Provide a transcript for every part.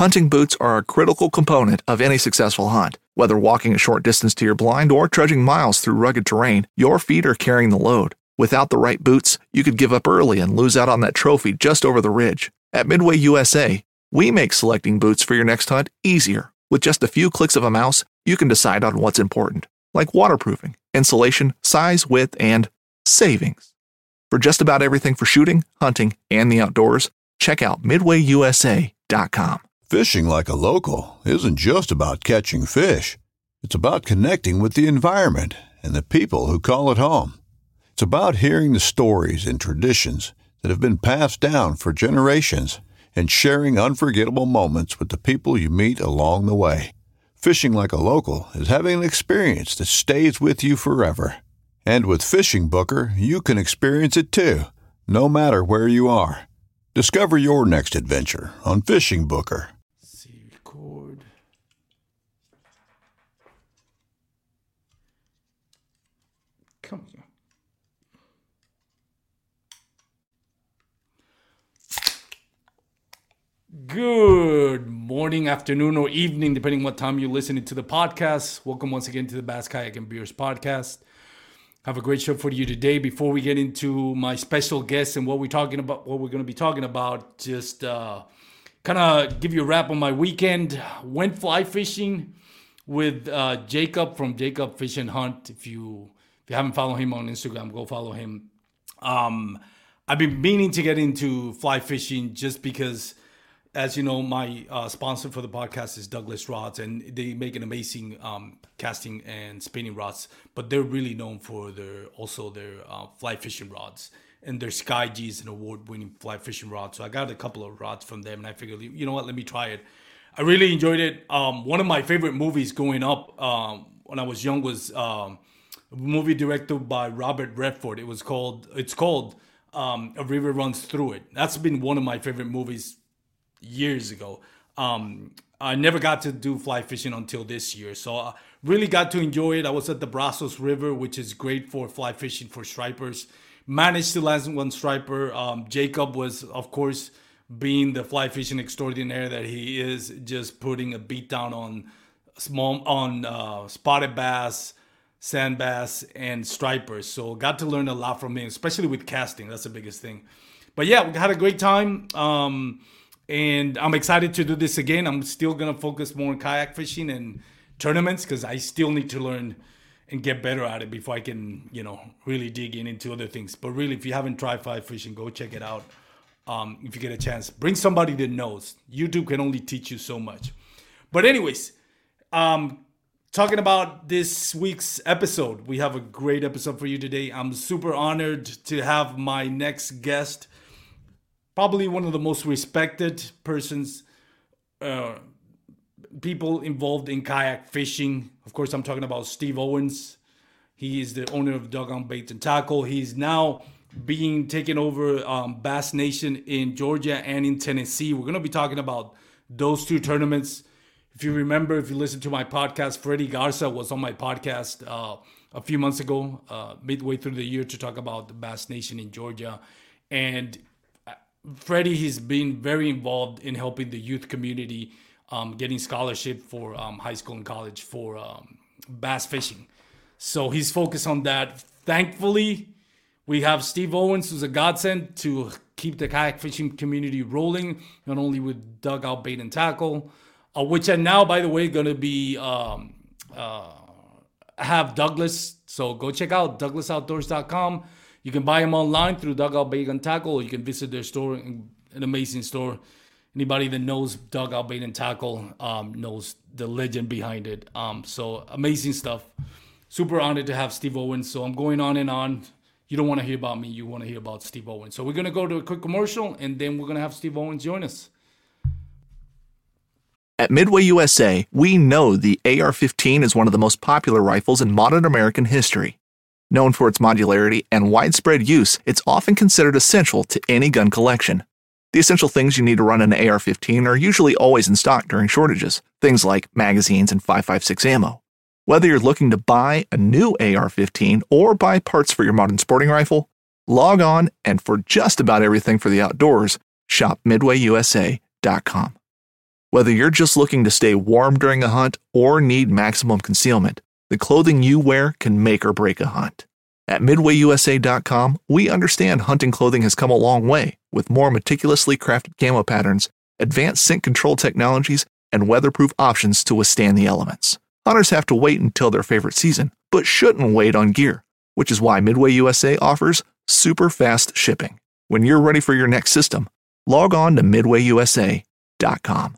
Hunting boots are a critical component of any successful hunt. Whether walking a short distance to your blind or trudging miles through rugged terrain, your feet are carrying the load. Without the right boots, you could give up early and lose out on that trophy just over the ridge. At Midway USA, we make selecting boots for your next hunt easier. With just a few clicks of a mouse, you can decide on what's important, like waterproofing, insulation, size, width, and savings. For just about everything for shooting, hunting, and the outdoors, check out MidwayUSA.com. Fishing like a local isn't just about catching fish. It's about connecting with the environment and the people who call it home. It's about hearing the stories and traditions that have been passed down for generations and sharing unforgettable moments with the people you meet along the way. Fishing like a local is having an experience that stays with you forever. And with Fishing Booker, you can experience it too, no matter where you are. Discover your next adventure on Fishing Booker. Record. Come on. Good morning, afternoon, or evening, depending what time you're listening to the podcast. Welcome once again to the Bass Kayak and Beers podcast. Have a great show for you today. Before we get into my special guest and what we're going to be talking about, just kind of give you a wrap on my weekend. Went fly fishing with Jacob from Jacob Fish and Hunt. If you haven't followed him on Instagram, go follow him. I've been meaning to get into fly fishing just because, as you know, my sponsor for the podcast is Douglas Rods, and they make an amazing casting and spinning rods. But they're really known for their fly fishing rods, and their Sky G is an award-winning fly fishing rod. So I got a couple of rods from them, and I figured, you know what, let me try it. I really enjoyed it. One of my favorite movies growing up when I was young was a movie directed by Robert Redford. It's called A River Runs Through It. That's been one of my favorite movies years ago. I never got to do fly fishing until this year, so I really got to enjoy it. I was at the Brazos River, which is great for fly fishing for stripers. Managed to land one striper. Jacob was, of course, being the fly fishing extraordinaire that he is, just putting a beat down on spotted bass, sand bass, and stripers. So got to learn a lot from him, especially with casting. That's the biggest thing. But yeah, we had a great time. And I'm excited to do this again. I'm still going to focus more on kayak fishing and tournaments because I still need to learn and get better at it before I can, really dig into other things. But really, if you haven't tried fly fishing, go check it out. If you get a chance, bring somebody that knows. YouTube can only teach you so much. But anyways, talking about this week's episode, we have a great episode for you today. I'm super honored to have my next guest, probably one of the most respected people involved in kayak fishing. Of course, I'm talking about Steve Owens. He is the owner of Dugout Bait and Tackle. He's now being taken over Bass Nation in Georgia and in Tennessee. We're going to be talking about those two tournaments. If you remember, if you listen to my podcast, Freddie Garza was on my podcast a few months ago, midway through the year, to talk about the Bass Nation in Georgia. And Freddie has been very involved in helping the youth community getting scholarship for high school and college for bass fishing. So he's focused on that. Thankfully, we have Steve Owens, who's a godsend to keep the kayak fishing community rolling, not only with Dugout Bait and Tackle, which are now, by the way, going to be have Douglas. So go check out douglasoutdoors.com. You can buy them online through Dugout Bait and Tackle, or you can visit their store, an amazing store. Anybody that knows Dugout Bait and Tackle knows the legend behind it. So amazing stuff. Super honored to have Steve Owens. So I'm going on and on. You don't want to hear about me. You want to hear about Steve Owens. So we're going to go to a quick commercial, and then we're going to have Steve Owens join us. At Midway USA, we know the AR-15 is one of the most popular rifles in modern American history. Known for its modularity and widespread use, it's often considered essential to any gun collection. The essential things you need to run an AR-15 are usually always in stock during shortages, things like magazines and 5.56 ammo. Whether you're looking to buy a new AR-15 or buy parts for your modern sporting rifle, log on, and for just about everything for the outdoors, shop MidwayUSA.com. Whether you're just looking to stay warm during a hunt or need maximum concealment, the clothing you wear can make or break a hunt. At MidwayUSA.com, we understand hunting clothing has come a long way with more meticulously crafted camo patterns, advanced scent control technologies, and weatherproof options to withstand the elements. Hunters have to wait until their favorite season, but shouldn't wait on gear, which is why Midway USA offers super fast shipping. When you're ready for your next system, log on to MidwayUSA.com.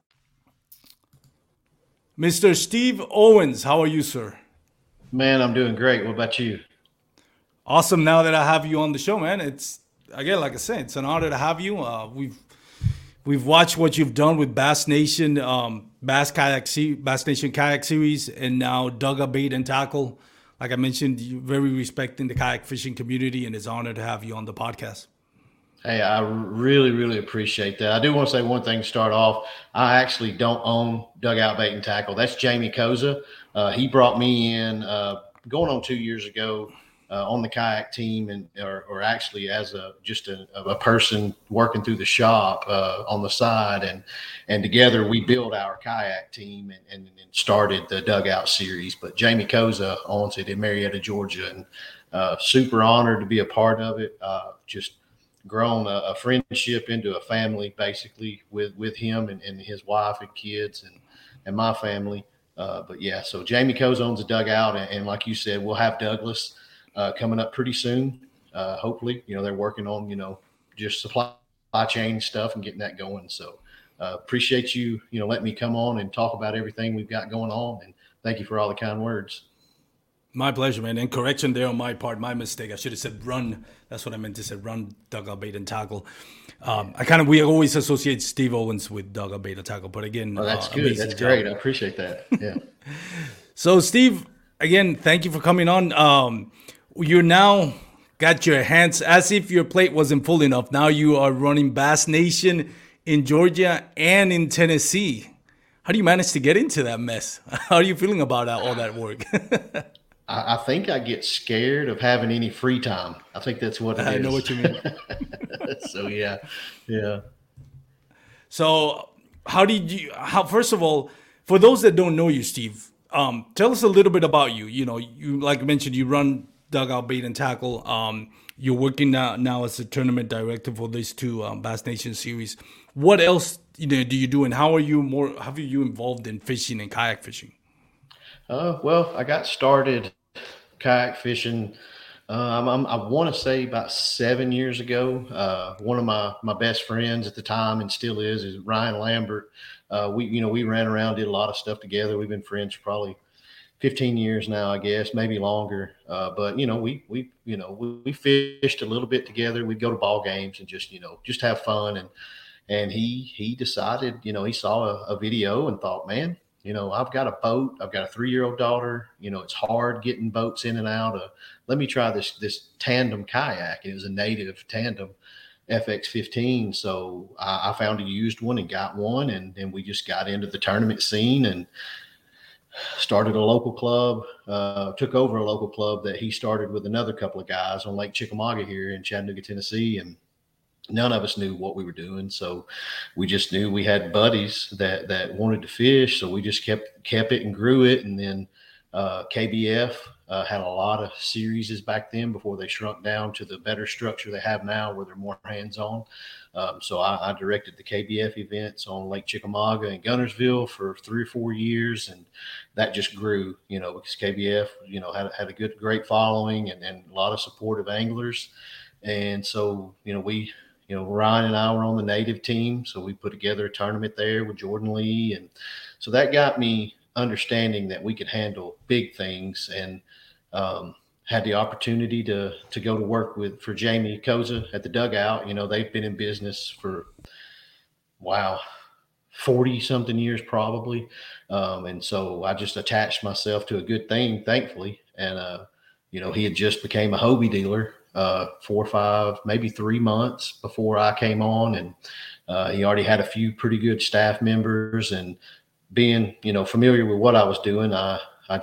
Mr. Steve Owens, how are you, sir? Man, I'm doing great. What about you? Awesome. Now that I have you on the show, man, it's again, like I said, it's an honor to have you. We've watched what you've done with Bass Nation, Bass Nation Kayak Series, and now Dugout Bait and Tackle. Like I mentioned, you're very respecting the kayak fishing community, and it's an honor to have you on the podcast. Hey, I really, really appreciate that. I do want to say one thing to start off. I actually don't own Dugout Bait and Tackle. That's Jamie Koza. He brought me in going on 2 years ago on the kayak team, and or actually as a person working through the shop on the side, and together we built our kayak team and started the Dugout series. But Jamie Koza owns it in Marietta, Georgia, and super honored to be a part of it. Just grown a friendship into a family basically with him and his wife and kids and my family. But yeah, so Jamie Koza owns a Dugout, and like you said, we'll have Douglas coming up pretty soon. Hopefully, they're working on, just supply chain stuff and getting that going. So appreciate you, letting me come on and talk about everything we've got going on. And thank you for all the kind words. My pleasure, man. And correction there on my part, my mistake. I should have said run. That's what I meant to say, run Dugout Bait and Tackle. We always associate Steve Owens with Dugout Bait and Tackle, but again, that's good. That's great. I appreciate that. Yeah. So Steve, again, thank you for coming on. You're now got your hands, as if your plate wasn't full enough. Now you are running Bass Nation in Georgia and in Tennessee. How do you manage to get into that mess? How are you feeling about all that work? I think I get scared of having any free time. I think that's what it is. I know what you mean. So yeah. So first of all, for those that don't know you, Steve, tell us a little bit about you. You like I mentioned, you run Dugout Bait and Tackle. You're working now as a tournament director for these two Bass Nation series. What else do you do, and how are you involved in fishing and kayak fishing? Well, I got started kayak fishing, I want to say about 7 years ago. One of my best friends at the time, and still is Ryan Lambert. We ran around, did a lot of stuff together. We've been friends for probably 15 years now, I guess, maybe longer. But we fished a little bit together. We'd go to ball games and just have fun. And he decided, he saw a video and thought, man, I've got a boat. I've got a 3-year-old daughter. It's hard getting boats in and out. Let me try this tandem kayak. It was a native tandem FX15. So I found a used one and got one. And then we just got into the tournament scene and started a local club, took over a local club that he started with another couple of guys on Lake Chickamauga here in Chattanooga, Tennessee. And none of us knew what we were doing. So we just knew we had buddies that wanted to fish. So we just kept it and grew it. And then KBF had a lot of series back then before they shrunk down to the better structure they have now where they're more hands-on. So I directed the KBF events on Lake Chickamauga and Guntersville for 3 or 4 years. And that just grew, because KBF, had a great following and a lot of supportive anglers. And so, Ryan and I were on the native team, so we put together a tournament there with Jordan Lee. And so that got me understanding that we could handle big things, and had the opportunity to go to work for Jamie Koza at the Dugout. They've been in business for, 40-something years probably. And so I just attached myself to a good thing, thankfully. And, he had just became a Hobie dealer 4 or 5, maybe 3 months before I came on. And he already had a few pretty good staff members. And being, familiar with what I was doing, I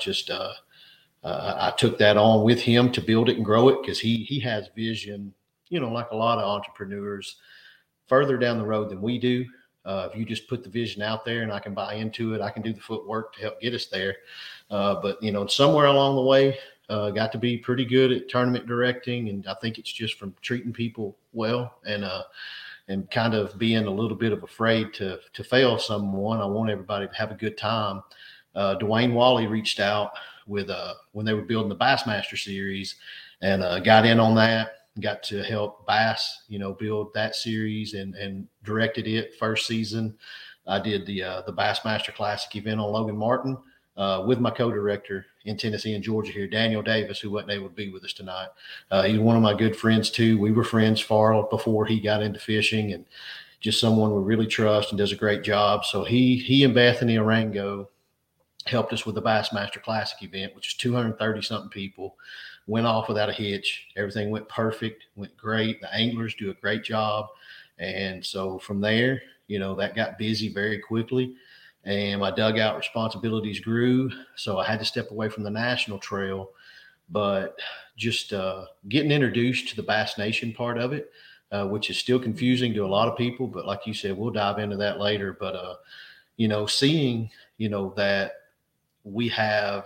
took that on with him to build it and grow it, because he has vision, like a lot of entrepreneurs, further down the road than we do. If you just put the vision out there and I can buy into it, I can do the footwork to help get us there. But somewhere along the way, got to be pretty good at tournament directing, and I think it's just from treating people well and kind of being a little bit of afraid to fail someone. I want everybody to have a good time. Dwayne Wally reached out with when they were building the Bassmaster series, and got in on that. Got to help Bass, build that series and directed it first season. I did the Bassmaster Classic event on Logan Martin with my co-director in Tennessee and Georgia here, Daniel Davis, who wasn't able to be with us tonight. He's one of my good friends too. We were friends far before he got into fishing, and just someone we really trust and does a great job. So he and Bethany Arango helped us with the Bassmaster Classic event, which is 230 something people. Went off without a hitch. Everything went perfect, went great. The anglers do a great job. And so from there, that got busy very quickly, and my dugout responsibilities grew. So I had to step away from the national trail, but just getting introduced to the Bass Nation part of it, which is still confusing to a lot of people. But like you said, we'll dive into that later. But, seeing, that we have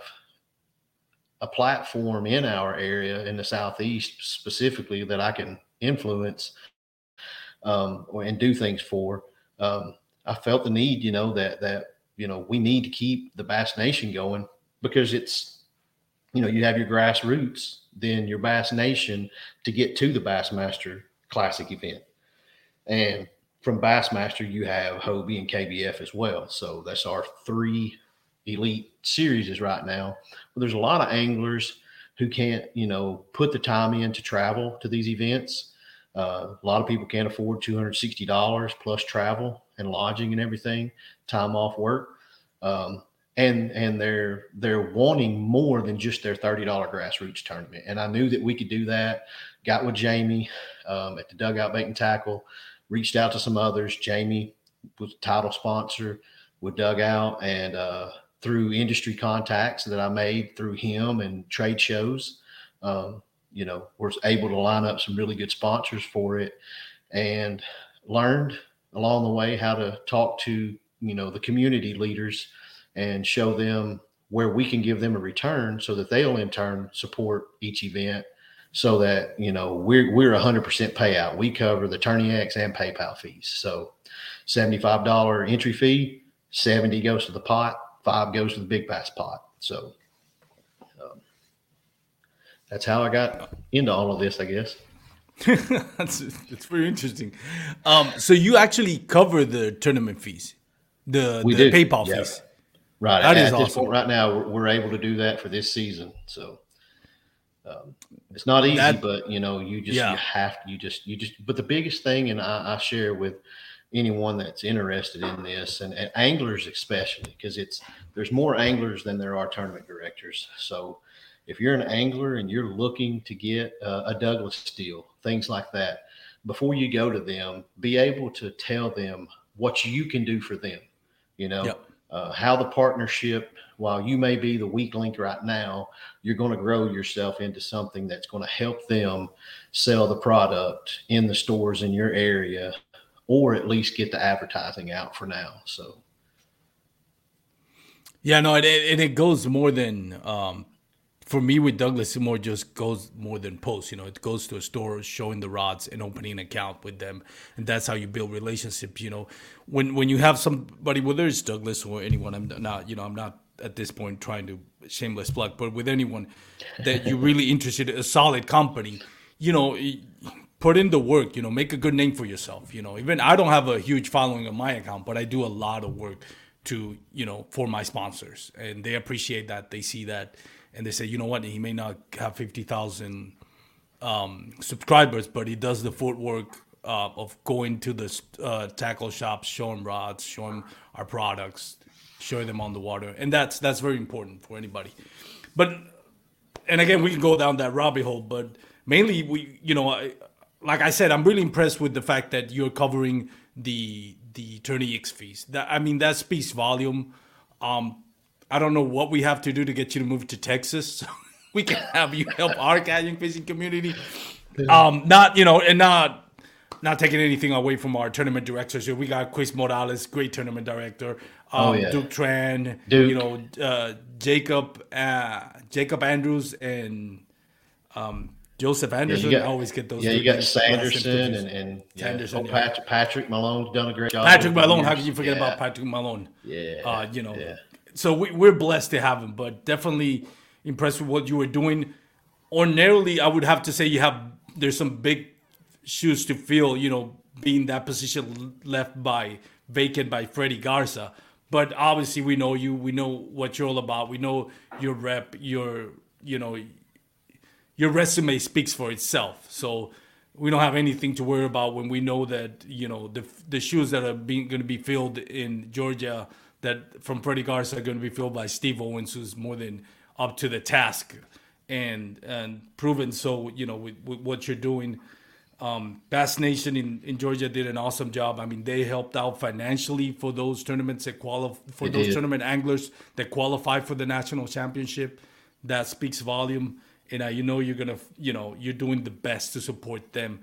a platform in our area in the Southeast specifically that I can influence and do things for. I felt the need, that we need to keep the Bass Nation going, because it's, you have your grassroots, then your Bass Nation to get to the Bassmaster Classic event. And from Bassmaster, you have Hobie and KBF as well. So that's our 3 elite series right now. Well, there's a lot of anglers who can't, put the time in to travel to these events. A lot of people can't afford $260 plus travel and lodging and everything, time off work. And they're wanting more than just their $30 grassroots tournament. And I knew that we could do that. Got with Jamie at the Dugout Bait and Tackle, reached out to some others. Jamie was a title sponsor with Dugout, and through industry contacts that I made through him and trade shows, was able to line up some really good sponsors for it, and learned along the way how to talk to, the community leaders and show them where we can give them a return so that they'll in turn support each event, so that, we're 100% payout. We cover the Tourney X and PayPal fees. So $75 entry fee, 70 goes to the pot, 5 goes to the big bass pot. So that's how I got into all of this, I guess. It's very interesting. So you actually cover the tournament fees, the PayPal fees. Right. That is at awesome. This point right now, we're able to do that for this season. So it's not easy, but you have to, but the biggest thing, and I share with anyone that's interested in this, and anglers especially, because there's more anglers than there are tournament directors. So if you're an angler and you're looking to get a Douglas deal, things like that, before you go to them, be able to tell them what you can do for them, how the partnership, while you may be the weak link right now, you're going to grow yourself into something that's going to help them sell the product in the stores in your area, or at least get the advertising out for now. So. Yeah, no, it goes more than, for me with Douglas, it goes more than posts. It goes to a store, showing the rods and opening an account with them. And that's how you build relationships. When you have somebody, whether it's Douglas or anyone, I'm not at this point trying to shameless plug, but with anyone that you're really interested in, a solid company, put in the work, make a good name for yourself. Even I don't have a huge following on my account, but I do a lot of work to, for my sponsors, and they appreciate that. They see that, and they say, you know what, he may not have 50,000 subscribers, but he does the footwork of going to the tackle shops, showing rods, showing our products, showing them on the water. And that's very important for anybody. But, and again, we can go down that rabbit hole, but mainly like I said, I'm really impressed with the fact that you're covering the Tourney X fees. That speaks volume. I don't know what we have to do to get you to move to Texas so we can have you help our kayak fishing community. Not not taking anything away from our tournament directors here. We got Chris Morales, great tournament director. Duke Tran, Jacob Andrews, and Joseph Anderson. I always get those. Yeah, you got Sanderson and Sanderson. Patrick Malone's done a great job. Patrick Malone. How could you forget about Patrick Malone? Yeah. So we're blessed to have him, but definitely impressed with what you were doing. Ordinarily, I would have to say there's some big shoes to fill, being that position left vacant by Freddie Garza. But obviously we know you, we know what you're all about. We know your rep, your resume speaks for itself. So we don't have anything to worry about when we know that, the shoes that are going to be filled in Georgia that from Freddie Garza are going to be filled by Steve Owens, who's more than up to the task and proven so, with what you're doing. Bass Nation in Georgia did an awesome job. I mean, they helped out financially for those tournaments that tournament anglers that qualify for the national championship. That speaks volume. And you're doing the best to support them.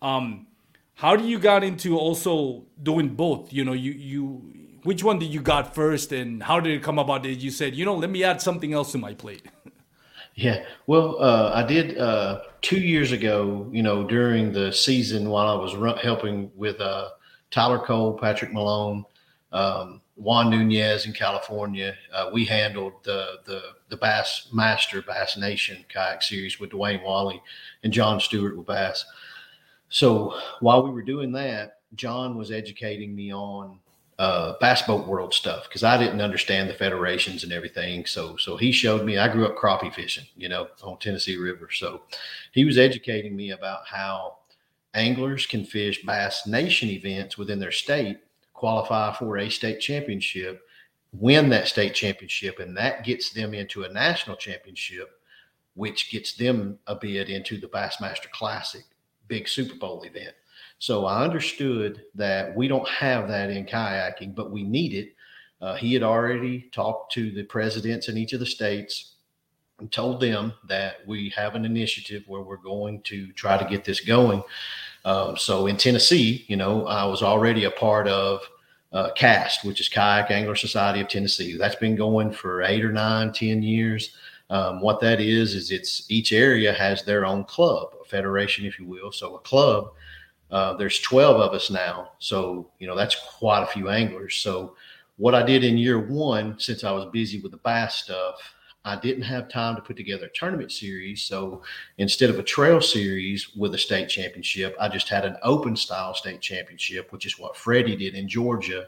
How do you got into also doing both? Which one did you got first, and how did it come about that you said, let me add something else to my plate? Yeah, well, I did 2 years ago, during the season while I was helping with Tyler Cole, Patrick Malone, Juan Nunez in California. We handled the Bass Nation Kayak Series with Dwayne Wally and John Stewart with Bass. So while we were doing that, John was educating me on Bass Boat World stuff because I didn't understand the federations and everything. So he showed me. I grew up crappie fishing, on Tennessee River. So he was educating me about how anglers can fish Bass Nation events within their state, qualify for a state championship, win that state championship, and that gets them into a national championship, which gets them a bid into the Bassmaster Classic, big Super Bowl event. So I understood that we don't have that in kayaking, but we need it. He had already talked to the presidents in each of the states and told them that we have an initiative where we're going to try to get this going. So in Tennessee, I was already a part of CAST, which is Kayak Angler Society of Tennessee. That's been going for 8 or 9, 10 years. What that is each area has their own club, a federation, if you will. So a club, there's 12 of us now. So, that's quite a few anglers. So what I did in year one, since I was busy with the bass stuff, I didn't have time to put together a tournament series. So instead of a trail series with a state championship, I just had an open style state championship, which is what Freddie did in Georgia.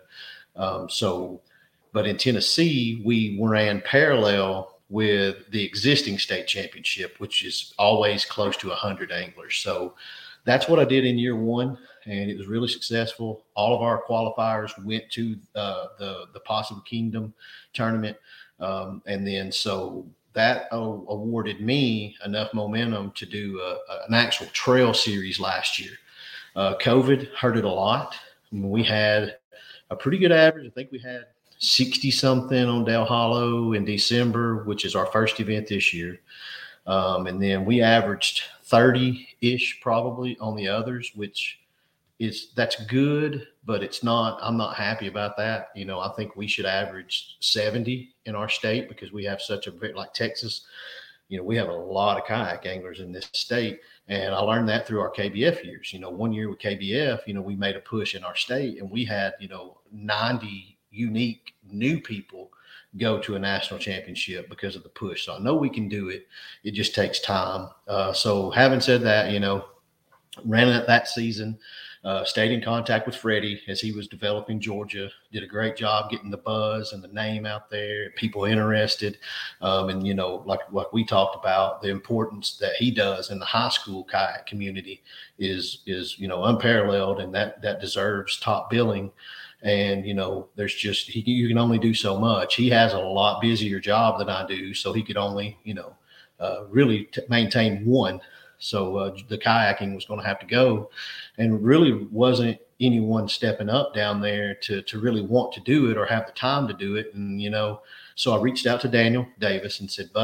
But in Tennessee, we ran parallel with the existing state championship, which is always close to 100 anglers. So that's what I did in year one, and it was really successful. All of our qualifiers went to the Possum Kingdom tournament. And then so that awarded me enough momentum to do an actual trail series last year. COVID hurt it a lot. We had a pretty good average. I think we had 60 something on Dale Hollow in December, which is our first event this year. And then we averaged 30-ish probably on the others, that's good, but it's not, I'm not happy about that. I think we should average 70 in our state because we have such a bit like Texas. We have a lot of kayak anglers in this state. And I learned that through our KBF years. 1 year with KBF, we made a push in our state and we had, 90 unique new people go to a national championship because of the push. So I know we can do it. It just takes time. So having said that, ran it that season, stayed in contact with Freddie as he was developing Georgia, did a great job getting the buzz and the name out there, people interested. And, like we talked about, the importance that he does in the high school kayak community is unparalleled, and that deserves top billing. And, there's just, you can only do so much. He has a lot busier job than I do. So he could only, really maintain one. So the kayaking was going to have to go, and really wasn't anyone stepping up down there to really want to do it or have the time to do it. And, so I reached out to Daniel Davis and said, buddy,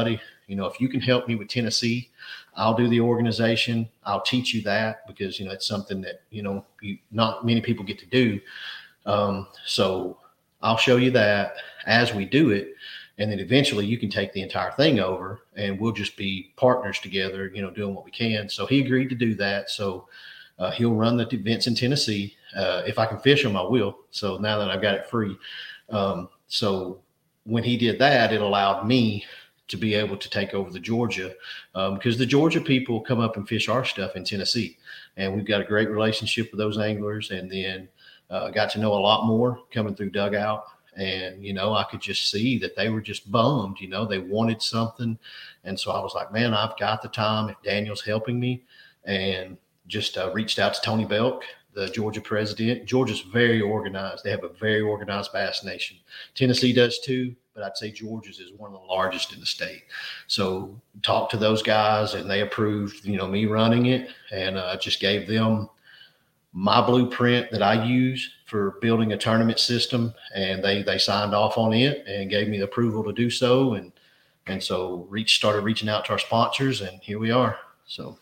If you can help me with Tennessee, I'll do the organization. I'll teach you that because, it's something that, not many people get to do. So I'll show you that as we do it. And then eventually you can take the entire thing over and we'll just be partners together, doing what we can. So he agreed to do that. So he'll run the events in Tennessee. If I can fish them, I will. So now that I've got it free. So when he did that, it allowed me to be able to take over the Georgia because the Georgia people come up and fish our stuff in Tennessee. And we've got a great relationship with those anglers. And then got to know a lot more coming through Dugout. And, I could just see that they were just bummed, they wanted something. And so I was like, man, I've got the time if Daniel's helping me. And just reached out to Tony Belk, the Georgia president. Georgia's very organized. They have a very organized bass nation. Tennessee does too, but I'd say Georgia's is one of the largest in the state. So talked to those guys and they approved, me running it and just gave them my blueprint that I use for building a tournament system. And they signed off on it and gave me the approval to do so. And so started reaching out to our sponsors and here we are. So.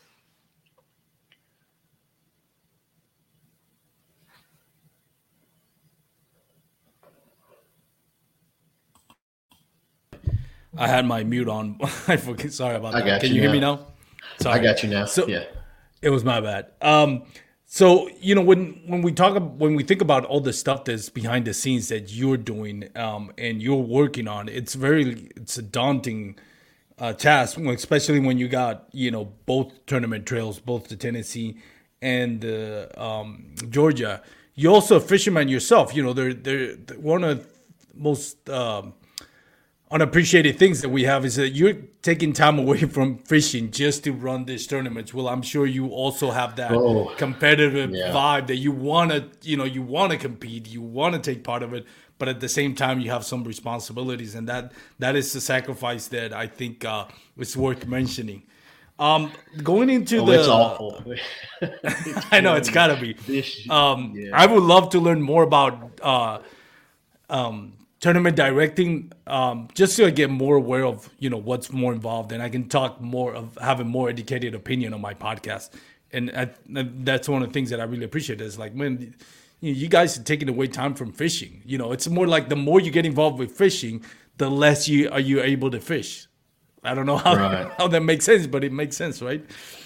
I had my mute on. I forget. Sorry about that. Can you hear me now? Sorry. I got you now. So, yeah. It was my bad. So when we think about all the stuff that's behind the scenes that you're doing and you're working on, it's a daunting task, especially when you got both tournament trails, both the Tennessee and the Georgia. You're also a fisherman yourself. They're one of the most unappreciated things that we have is that you're taking time away from fishing just to run these tournaments. Well, I'm sure you also have that competitive vibe that you want to compete, you want to take part of it, but at the same time you have some responsibilities, and that is the sacrifice that I think is worth mentioning. Going into it's awful. I know it's gotta be. I would love to learn more about tournament directing, just so I get more aware of what's more involved, and I can talk more of having more educated opinion on my podcast. And that's one of the things that I really appreciate is like, man, you guys are taking away time from fishing. It's more like the more you get involved with fishing, the less you able to fish. I don't know how that makes sense, but it makes sense, right?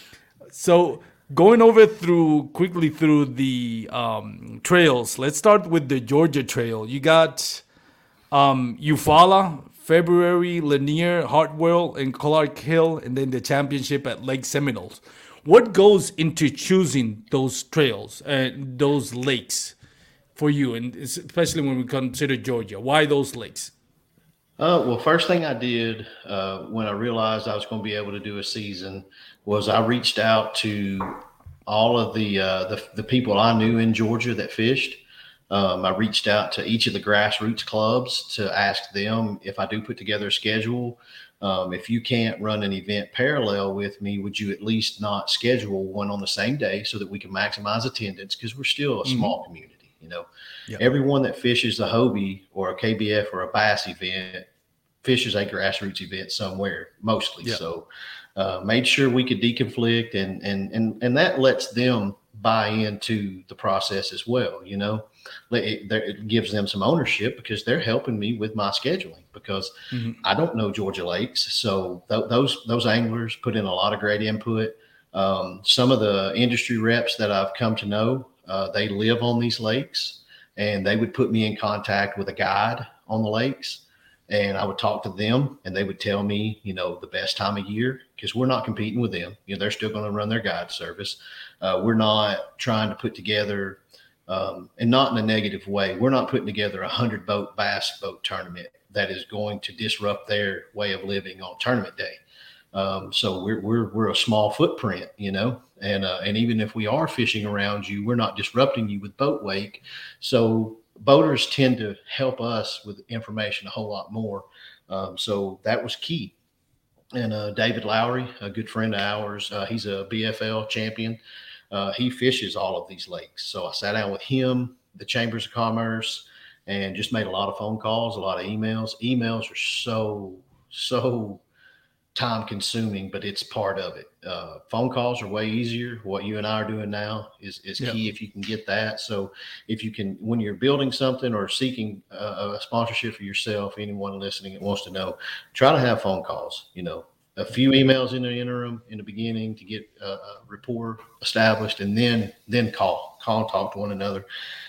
So going quickly through the trails, let's start with the Georgia Trail. You got Eufaula, February, Lanier, Hartwell, and Clark Hill, and then the championship at Lake Seminoles. What goes into choosing those trails and those lakes for you, and especially when we consider Georgia? Why those lakes? Well, first thing I did when I realized I was going to be able to do a season was I reached out to all of the people I knew in Georgia that fished. I reached out to each of the grassroots clubs to ask them if I do put together a schedule. If you can't run an event parallel with me, would you at least not schedule one on the same day so that we can maximize attendance? Because we're still a small community, Yep. Everyone that fishes a Hobie or a KBF or a bass event fishes a grassroots event somewhere, mostly. Yep. So made sure we could deconflict and that lets them buy into the process as well, It gives them some ownership because they're helping me with my scheduling because I don't know Georgia lakes. So those anglers put in a lot of great input. Some of the industry reps that I've come to know, they live on these lakes and they would put me in contact with a guide on the lakes. And I would talk to them and they would tell me, the best time of year, because we're not competing with them. They're still going to run their guide service. We're not trying to put together, and not in a negative way, we're not putting together 100 boat bass boat tournament that is going to disrupt their way of living on tournament day. So we're a small footprint, and even if we are fishing around you, we're not disrupting you with boat wake. So boaters tend to help us with information a whole lot more. So that was key. And David Lowry, a good friend of ours, he's a BFL champion. He fishes all of these lakes. So I sat down with him, the Chambers of Commerce, and just made a lot of phone calls, a lot of emails. Emails are so time consuming, but it's part of it. Phone calls are way easier. What you and I are doing now is key if you can get that. So if you can, when you're building something or seeking a sponsorship for yourself, anyone listening that wants to know, try to have phone calls, a few emails in the interim in the beginning to get a rapport established, and then call and talk to one another.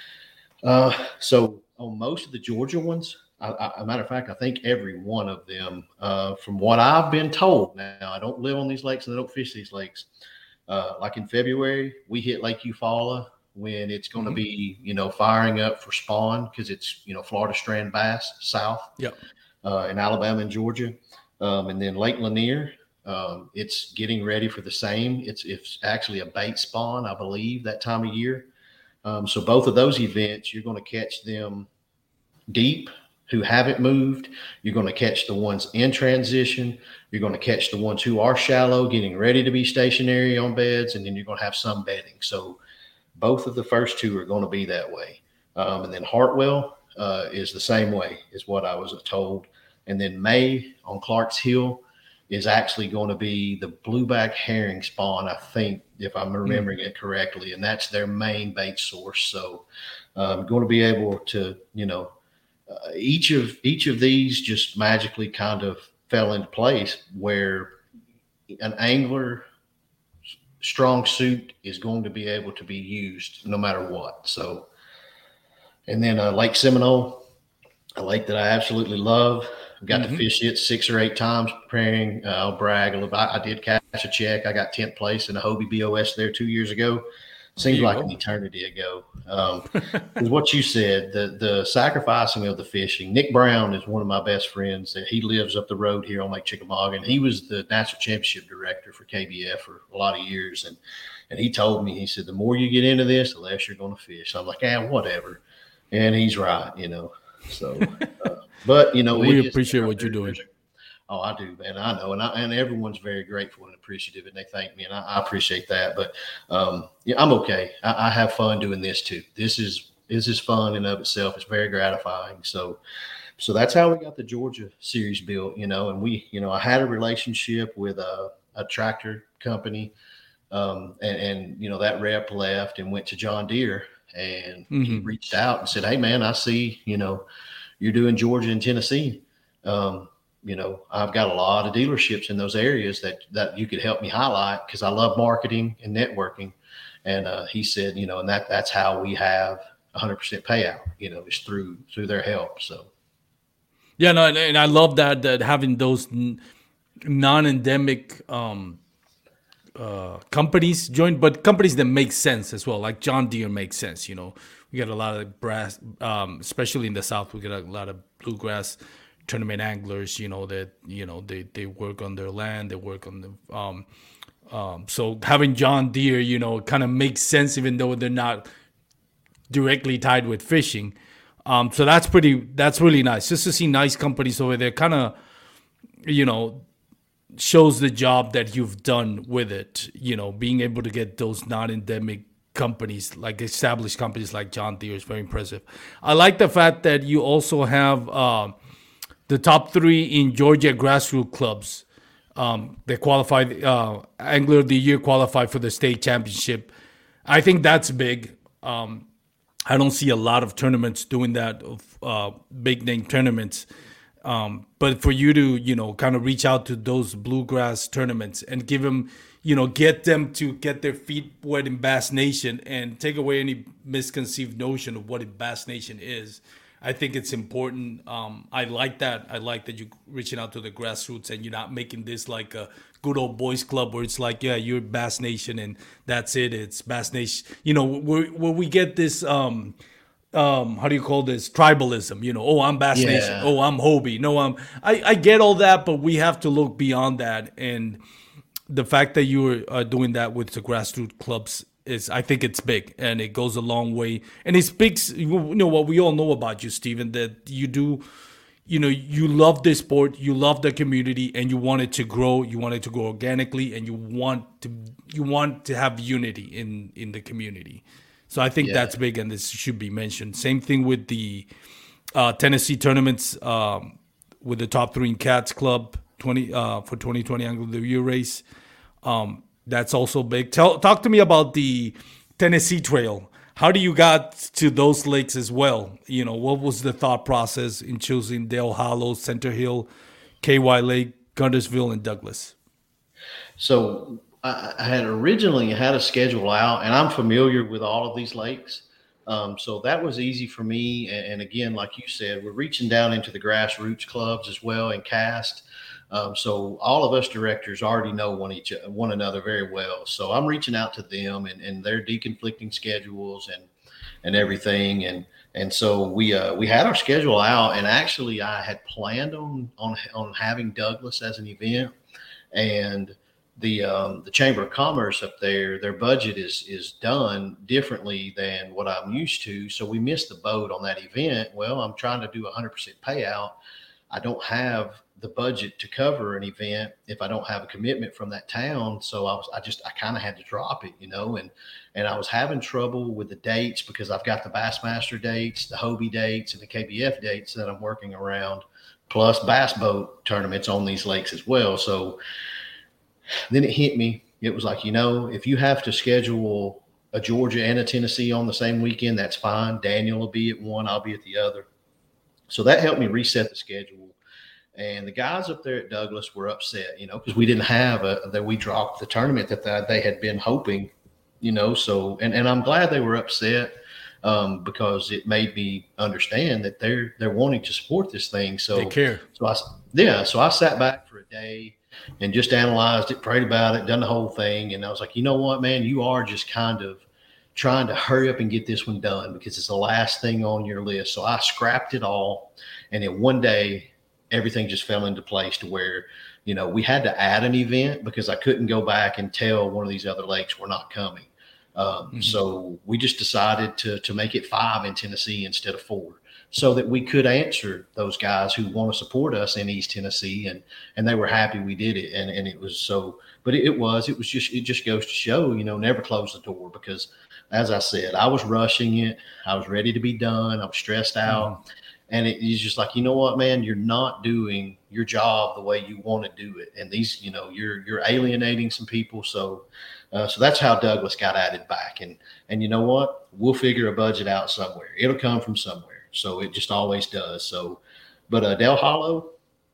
So on most of the Georgia ones, a matter of fact, I think every one of them, from what I've been told, now I don't live on these lakes and I don't fish these lakes. Like in February, we hit Lake Eufaula when it's going to be, firing up for spawn, because it's, Florida strand bass south in Alabama and Georgia. And then Lake Lanier, it's getting ready for the same. It's actually a bait spawn, I believe, that time of year. So both of those events, you're going to catch them deep who haven't moved. You're going to catch the ones in transition. You're going to catch the ones who are shallow, getting ready to be stationary on beds, and then you're going to have some bedding. So both of the first two are going to be that way. And then Hartwell is the same way, is what I was told. And then May on Clark's Hill is actually going to be the blueback herring spawn, I think, if I'm remembering it correctly. And that's their main bait source. So I'm going to be able to, each of these just magically kind of fell into place where an angler strong suit is going to be able to be used no matter what. So, and then Lake Seminole, a lake that I absolutely love. I've got to fish it 6 or 8 times preparing. I'll brag a little bit. I did catch a check. I got 10th place in the Hobie BOS there 2 years ago. Seems like an eternity ago. Because what you said, the sacrificing of the fishing. Nick Brown is one of my best friends. He lives up the road here on Lake Chickamauga, and he was the national championship director for KBF for a lot of years. And he told me, he said, the more you get into this, the less you're going to fish. I'm like, whatever. And he's right, So, but we appreciate what you're doing. Oh, I do, man. I know, and everyone's very grateful and appreciative, and they thank me, and I appreciate that. But I'm okay. I have fun doing this too. This is fun in and of itself. It's very gratifying. So that's how we got the Georgia series built, And we, I had a relationship with a tractor company, and that rep left and went to John Deere, and he reached out and said, "Hey, man, I see, you're doing Georgia and Tennessee. I've got a lot of dealerships in those areas that you could help me highlight, because I love marketing and networking." And he said, and that's how we have 100% payout, is through their help. So. Yeah, no, and I love that having those non-endemic companies join, but companies that make sense as well. Like John Deere makes sense. We got a lot of brass, especially in the South. We got a lot of bluegrass tournament anglers, they work on their land, they work on the so having John Deere, kind of makes sense, even though they're not directly tied with fishing. So that's really nice, just to see nice companies over there. Kind of, shows the job that you've done with it, being able to get those non-endemic companies, like established companies like John Deere, is very impressive. I like the fact that you also have the top 3 in Georgia grassroots clubs. They qualified, Angler of the Year qualified for the state championship. I think that's big. I don't see a lot of tournaments doing that, of big name tournaments. But for you to, kind of reach out to those bluegrass tournaments and give them, get them to get their feet wet in Bass Nation and take away any misconceived notion of what a Bass Nation is. I think it's important. I like that. I like that you're reaching out to the grassroots and you're not making this like a good old boys club where it's like, yeah, you're Bass Nation and that's it. It's Bass Nation. Where we get this, how do you call this? Tribalism. Oh, I'm Bass Nation. Oh, I'm Hobie. No, I get all that, but we have to look beyond that. And the fact that you're doing that with the grassroots clubs I think it's big, and it goes a long way. And it speaks, what we all know about you, Steven, that you do, you love this sport, you love the community, and you want it to grow. You want it to grow organically, and you want to have unity in the community. So I think that's big, and this should be mentioned. Same thing with the Tennessee tournaments with the top 3 in Cats Club. 2020 Angler of the Year race. That's also big. Talk to me about the Tennessee Trail. How do you got to those lakes as well? What was the thought process in choosing Dale Hollow, Center Hill, KY Lake, Guntersville, and Douglas? So I had originally had a schedule out, and I'm familiar with all of these lakes. So that was easy for me. And again, like you said, we're reaching down into the grassroots clubs as well and cast. So all of us directors already know one another very well. So I'm reaching out to them and their deconflicting schedules and everything. And so we had our schedule out, and actually I had planned on having Douglas as an event, and the Chamber of Commerce up there, their budget is done differently than what I'm used to. So we missed the boat on that event. Well, I'm trying to do 100% payout. I don't have the budget to cover an event if I don't have a commitment from that town. So I kind of had to drop it, and I was having trouble with the dates because I've got the Bassmaster dates, the Hobie dates, and the KBF dates that I'm working around, plus bass boat tournaments on these lakes as well. So then it hit me. It was like, if you have to schedule a Georgia and a Tennessee on the same weekend, that's fine. Daniel will be at one, I'll be at the other. So that helped me reset the schedule. And the guys up there at Douglas were upset, because we didn't have that we dropped the tournament that they had been hoping, So, and I'm glad they were upset because it made me understand that they're wanting to support this thing. So they care. So I sat back for a day and just analyzed it, prayed about it, done the whole thing. And I was like, you know what, man, you are just kind of trying to hurry up and get this one done because it's the last thing on your list. So I scrapped it all. And then one day, everything just fell into place to where, we had to add an event because I couldn't go back and tell one of these other lakes we're not coming. So we just decided to make it 5 in Tennessee instead of 4, so that we could answer those guys who want to support us in East Tennessee. And they were happy we did it. And it was so, but it just goes to show, never close the door, because as I said, I was rushing it. I was ready to be done. I was stressed out. And it's just like, you know what, man, you're not doing your job the way you want to do it. And these, you're alienating some people. So that's how Douglas got added back. And you know what, we'll figure a budget out somewhere. It'll come from somewhere. So it just always does. So, but Dale Hollow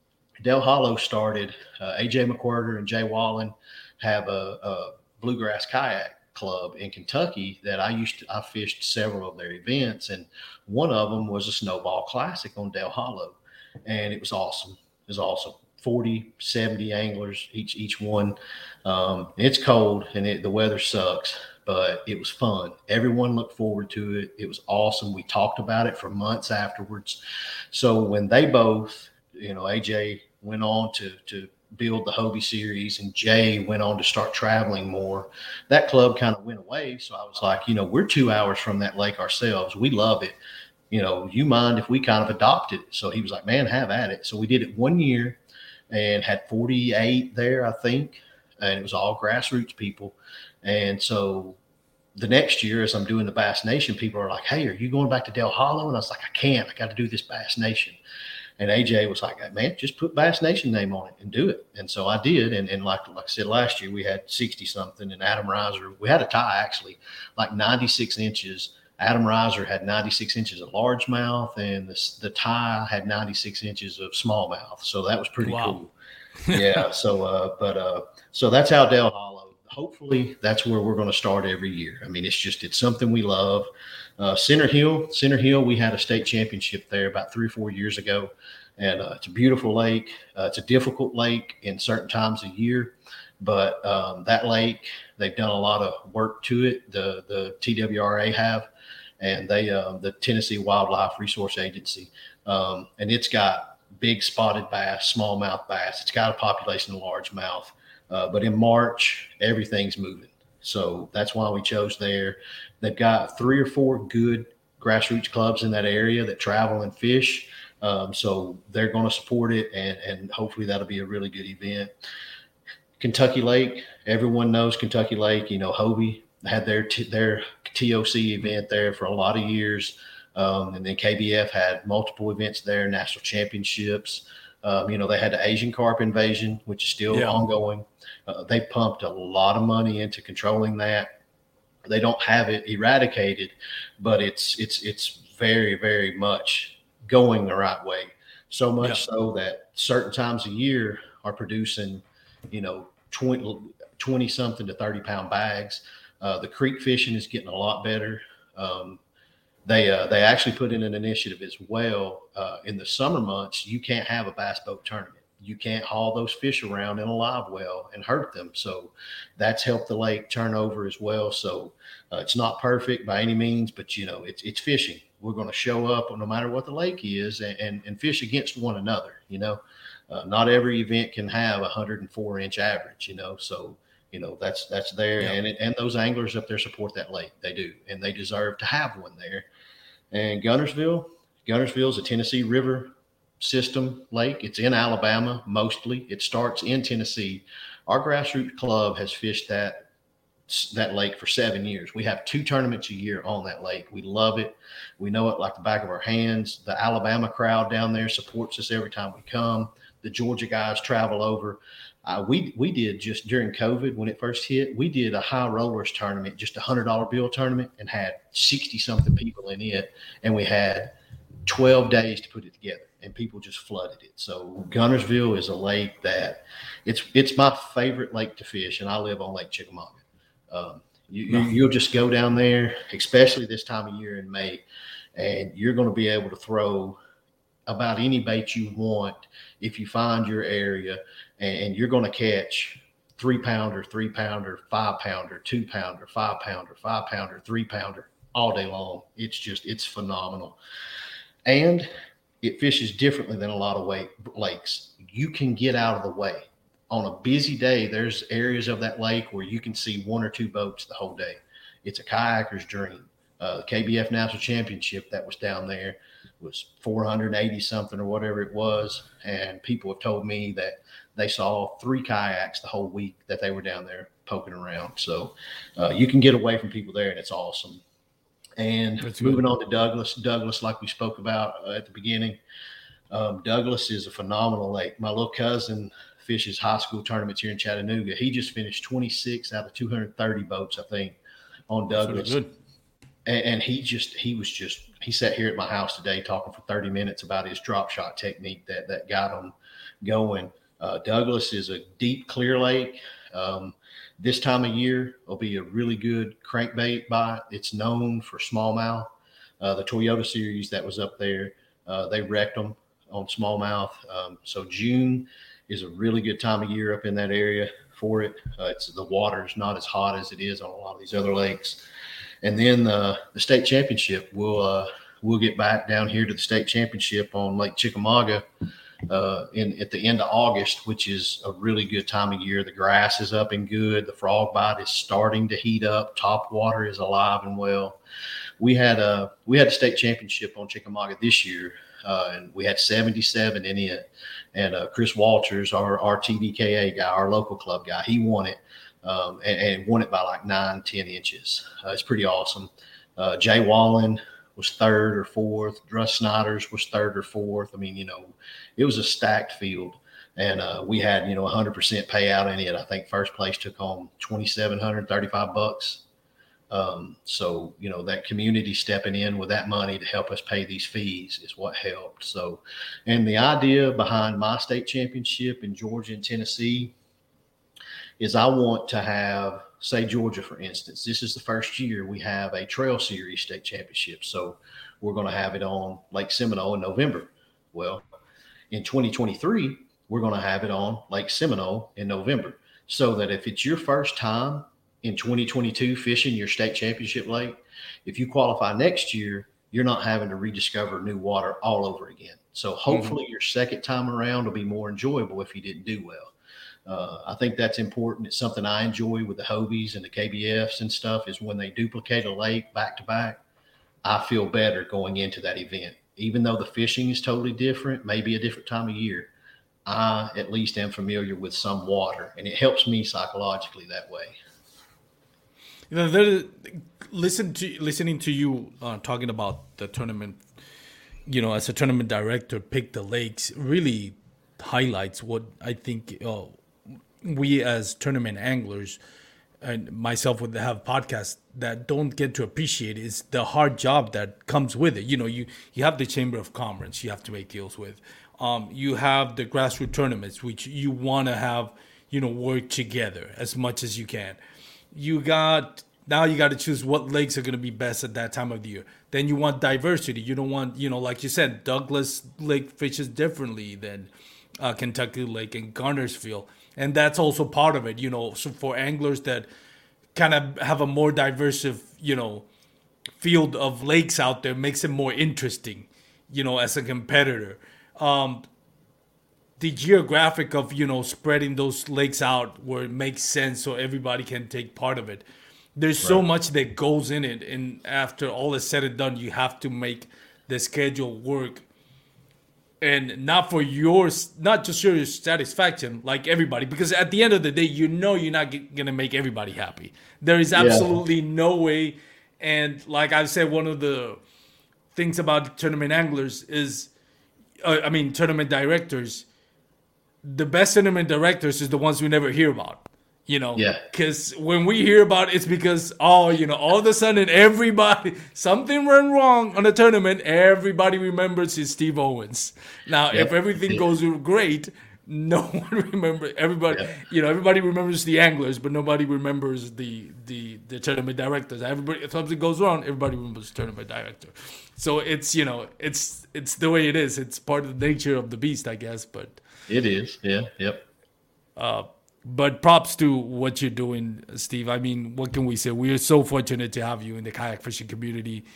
started, AJ McWhirter and Jay Wallen have a bluegrass kayak club in Kentucky that I fished several of their events, and one of them was a Snowball Classic on Dale Hollow, and it was awesome. 40, 70 anglers each one. It's cold and the weather sucks, but it was fun. Everyone looked forward to it. It was awesome. We talked about it for months afterwards. So when they both, AJ went on to build the Hobie series and Jay went on to start traveling more, that club kind of went away. So I was like, we're 2 hours from that lake ourselves. We love it. You mind if we kind of adopt it? So he was like, man, have at it. So we did it 1 year and had 48 there, I think. And it was all grassroots people. And so the next year, as I'm doing the Bass Nation, people are like, hey, are you going back to Dale Hollow? And I was like, I can't. I got to do this Bass Nation. And AJ was like, man, just put Bass Nation name on it and do it. And so I did. And like I said, last year we had 60 something, and Adam Reiser, we had a tie actually, like 96 inches. Adam Reiser had 96 inches of largemouth, and the tie had 96 inches of smallmouth. So that was pretty cool. Yeah. So that's how Dale Hollow. Hopefully that's where we're going to start every year. I mean, it's something we love. Center Hill, we had a state championship there about 3 or 4 years ago. And it's a beautiful lake. It's a difficult lake in certain times of year, but that lake, they've done a lot of work to it. The TWRA have, and the Tennessee Wildlife Resource Agency. And it's got big spotted bass, smallmouth bass. It's got a population of largemouth. But in March, everything's moving. So that's why we chose there. They've got 3 or 4 good grassroots clubs in that area that travel and fish. So they're going to support it, and hopefully that'll be a really good event. Kentucky Lake, everyone knows Kentucky Lake. Hobie had their TOC event there for a lot of years. And then KBF had multiple events there, national championships. They had the Asian carp invasion, which is still ongoing. They pumped a lot of money into controlling that. They don't have it eradicated, but it's very, very much going the right way. So much so that certain times a year are producing, 20 something to 30 pound bags. The creek fishing is getting a lot better. They actually put in an initiative as well. In the summer months, you can't have a bass boat tournament. You can't haul those fish around in a live well and hurt them. So that's helped the lake turn over as well. So it's not perfect by any means, but it's fishing. We're going to show up no matter what the lake is and fish against one another. Not every event can have a 104-inch average. So that's there, and those anglers up there support that lake. They do, and they deserve to have one there. And Guntersville is a Tennessee River system lake. It's in Alabama mostly. It starts in Tennessee. Our grassroots club has fished that lake for 7 years. We have 2 tournaments a year on that lake. We love it. We know it like the back of our hands. The Alabama crowd down there supports us every time we come. The Georgia guys travel over. We did just during COVID when it first hit, we did a high rollers tournament, just $100 bill tournament, and had 60 something people in it. And we had 12 days to put it together, and people just flooded it. So Guntersville is a lake that it's my favorite lake to fish. And I live on Lake Chickamauga. You'll just go down there, especially this time of year in May, and you're going to be able to throw about any bait you want if you find your area, and you're going to catch 3-pounder, 3-pounder, 5-pounder, 2-pounder, 5-pounder, 5-pounder, 3-pounder all day long. It's phenomenal. And it fishes differently than a lot of lakes. You can get out of the way. On a busy day, there's areas of that lake where you can see 1 or 2 boats the whole day. It's a kayaker's dream. The KBF National Championship that was down there was 480 something or whatever it was. And people have told me that they saw 3 kayaks the whole week that they were down there poking around. So you can get away from people there, and it's awesome. And moving on to Douglas, like we spoke about at the beginning, Douglas is a phenomenal lake. My little cousin fishes high school tournaments here in Chattanooga. He just finished 26 out of 230 boats, I think, on Douglas. That's good. And he sat here at my house today talking for 30 minutes about his drop shot technique that got him going. Douglas is a deep, clear lake. This time of year will be a really good crankbait bite. It's known for smallmouth. The Toyota series that was up there, they wrecked them on smallmouth. So June is a really good time of year up in that area for it. The water's not as hot as it is on a lot of these other lakes. And then the state championship, we'll get back down here to the state championship on Lake Chickamauga at the end of August, which is a really good time of year. The grass is up and good. The frog bite is starting to heat up. Top water is alive and well. We had a state championship on Chickamauga this year, and we had 77 in it. And Chris Walters, our TVKA guy, our local club guy, he won it. And won it by like 9-10 inches. It's pretty awesome. Jay Wallen was 3rd or 4th. Russ Snyder's was 3rd or 4th. I mean, it was a stacked field, and we had 100% payout in it. I think first place took home $2,735. So that community stepping in with that money to help us pay these fees is what helped. So, and the idea behind my state championship in Georgia and Tennessee is I want to have, say, Georgia, for instance. This is the first year we have a trail series state championship. So we're going to have it on Lake Seminole in November. Well, in 2023, we're going to have it on Lake Seminole in November. So that if it's your first time in 2022 fishing your state championship lake, if you qualify next year, you're not having to rediscover new water all over again. So hopefully your second time around will be more enjoyable if you didn't do well. I think that's important. It's something I enjoy with the Hobies and the KBFs and stuff, is when they duplicate a lake back to back, I feel better going into that event. Even though the fishing is totally different, maybe a different time of year, I at least am familiar with some water, and it helps me psychologically that way. Listening to you talking about the tournament, as a tournament director, pick the lakes, really highlights what I think we as tournament anglers and myself would have podcasts that don't get to appreciate is the hard job that comes with it. You have the Chamber of Commerce you have to make deals with. You have the grassroots tournaments, which you want to have, work together as much as you can. Now you got to choose what lakes are going to be best at that time of the year. Then you want diversity. You don't want, like you said, Douglas Lake fishes differently than Kentucky Lake and Garnersville. And that's also part of it, so for anglers that kind of have a more diverse, field of lakes out there makes it more interesting, as a competitor. The geographic of, spreading those lakes out where it makes sense so everybody can take part of it. There's so much that goes in it. And after all is said and done, you have to make the schedule work. And not just your satisfaction, like everybody, because at the end of the day, you're not going to make everybody happy. There is absolutely no way. And like I said, one of the things about tournament anglers is, tournament directors, the best tournament directors is the ones we never hear about. Because when we hear about it, it's because, all of a sudden something went wrong on a tournament, everybody remembers is Steve Owens. Now, if everything goes great, no one remembers, everybody remembers the anglers, but nobody remembers the tournament directors. If something goes wrong, everybody remembers the tournament director. So it's, it's the way it is. It's part of the nature of the beast, I guess, but. It is, yeah, yep. But props to what you're doing, Steve. I mean, what can we say? We are so fortunate to have you in the kayak fishing community.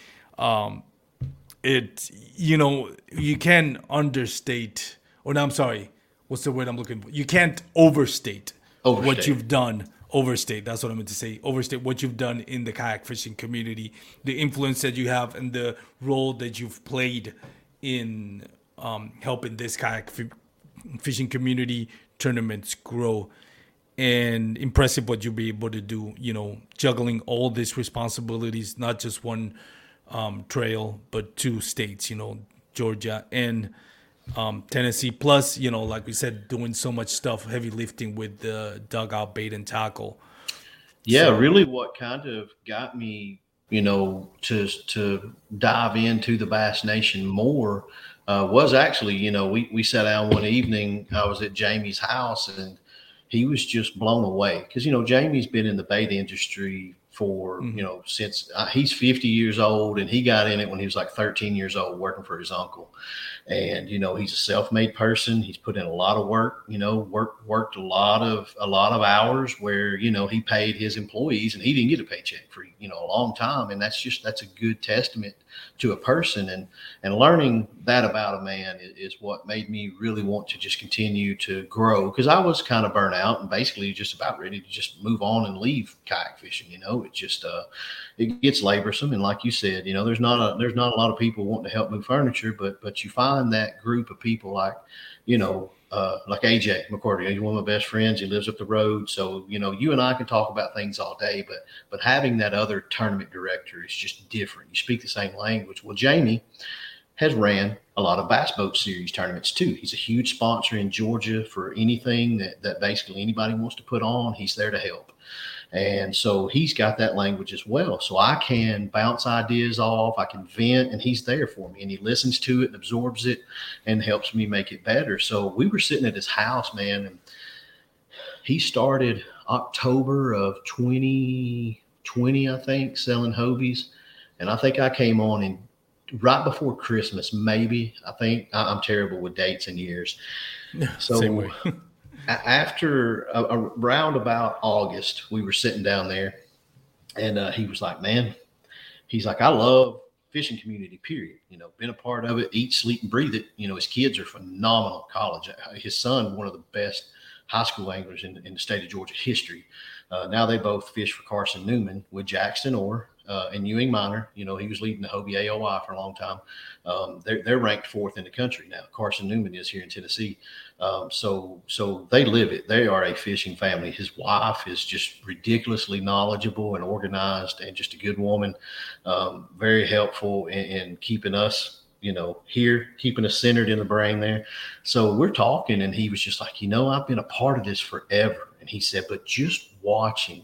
You can understate, what's the word I'm looking for? You can't overstate what you've done. Overstate, that's what I meant to say. Overstate what you've done in the kayak fishing community, the influence that you have, and the role that you've played in helping this kayak fishing community tournaments grow. And impressive what you'll be able to do, juggling all these responsibilities, not just one trail, but 2 states, Georgia and Tennessee. Plus, like we said, doing so much stuff, heavy lifting with the dugout bait and tackle. Yeah, so, really what kind of got me, to dive into the Bass Nation more was actually, we sat down one evening. I was at Jamie's house and he was just blown away because, Jamie's been in the bait industry for, since he's 50 years old, and he got in it when he was like 13 years old working for his uncle. And, he's a self-made person. He's put in a lot of work, worked a lot of hours where, he paid his employees and he didn't get a paycheck for, a long time. And that's a good testament to a person, and learning that about a man is what made me really want to just continue to grow, because I was kind of burnt out and basically just about ready to just move on and leave kayak fishing. It just it gets laborsome, and like you said, there's not a lot of people wanting to help move furniture, but you find that group of people like like AJ McCordy. He's one of my best friends. He lives up the road. So, you and I can talk about things all day, but having that other tournament director is just different. You speak the same language. Well, Jamie has ran a lot of Bass Boat Series tournaments too. He's a huge sponsor in Georgia for anything that basically anybody wants to put on. He's there to help. And so he's got that language as well. So I can bounce ideas off, I can vent, and he's there for me. And he listens to it and absorbs it and helps me make it better. So we were sitting at his house, man, and he started October of 2020, I think, selling Hobies. And I think I came on in right before Christmas, maybe. I think I'm terrible with dates and years. So same way. After around about August, we were sitting down there, and he was like, man, he's like, I love fishing community, period. Been a part of it, eat, sleep, and breathe it. His kids are phenomenal at college. His son, one of the best high school anglers in the state of Georgia history. Now they both fish for Carson Newman with Jackson Orr and Ewing Minor. He was leading the Hobie AOI for a long time. They're ranked 4th in the country now. Carson Newman is here in Tennessee. So they live it. They are a fishing family. His wife is just ridiculously knowledgeable and organized and just a good woman. Very helpful in keeping us here, keeping us centered in the brain there. So we're talking, and he was just like, I've been a part of this forever. And he said, but just watching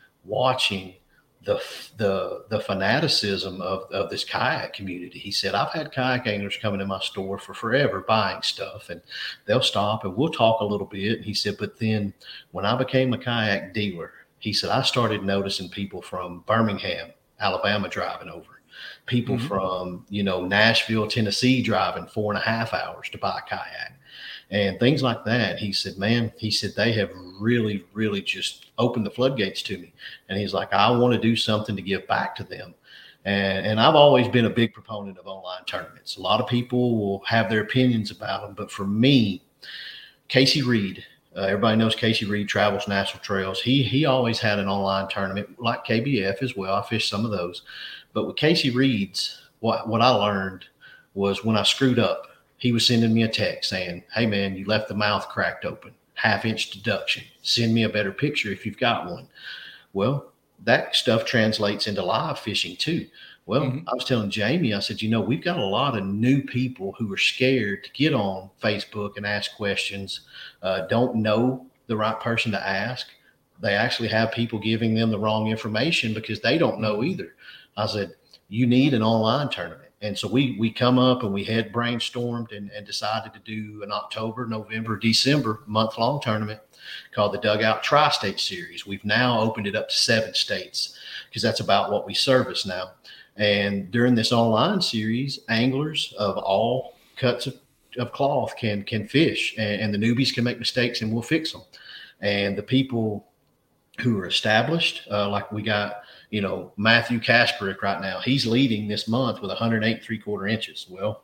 the fanaticism of this kayak community. He said, I've had kayak anglers coming in my store for forever buying stuff, and they'll stop and we'll talk a little bit. And he said, but then when I became a kayak dealer, he said, I started noticing people from Birmingham, Alabama driving over, people from, Nashville, Tennessee driving 4.5 hours to buy a kayak and things like that. He said, they have really, really just opened the floodgates to me. And he's like, I want to do something to give back to them. And I've always been a big proponent of online tournaments. A lot of people will have their opinions about them, but for me, Casey Reed, everybody knows Casey Reed travels national trails. He always had an online tournament like KBF as well. I fished some of those. But with Casey Reed's, what I learned was when I screwed up, he was sending me a text saying, hey, man, you left the mouth cracked open, 1/2-inch deduction. Send me a better picture if you've got one. Well, that stuff translates into live fishing too. Well, I was telling Jamie, I said, we've got a lot of new people who are scared to get on Facebook and ask questions, don't know the right person to ask. They actually have people giving them the wrong information because they don't know either. I said, you need an online tournament. And so we come up and we had brainstormed and decided to do an October, November, December month-long tournament called the Dugout Tri-State Series. We've now opened it up to 7 states because that's about what we service now. And during this online series, anglers of all cuts of cloth can fish, and the newbies can make mistakes and we'll fix them. And the people who are established, like we got, Matthew Kasparek right now, he's leading this month with 108.75 inches. Well,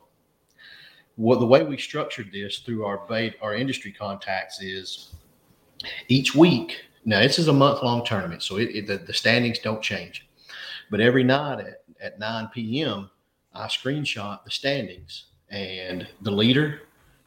the way we structured this through our industry contacts is each week. Now, this is a month-long tournament, so the standings don't change. But every night at 9 p.m., I screenshot the standings, and the leader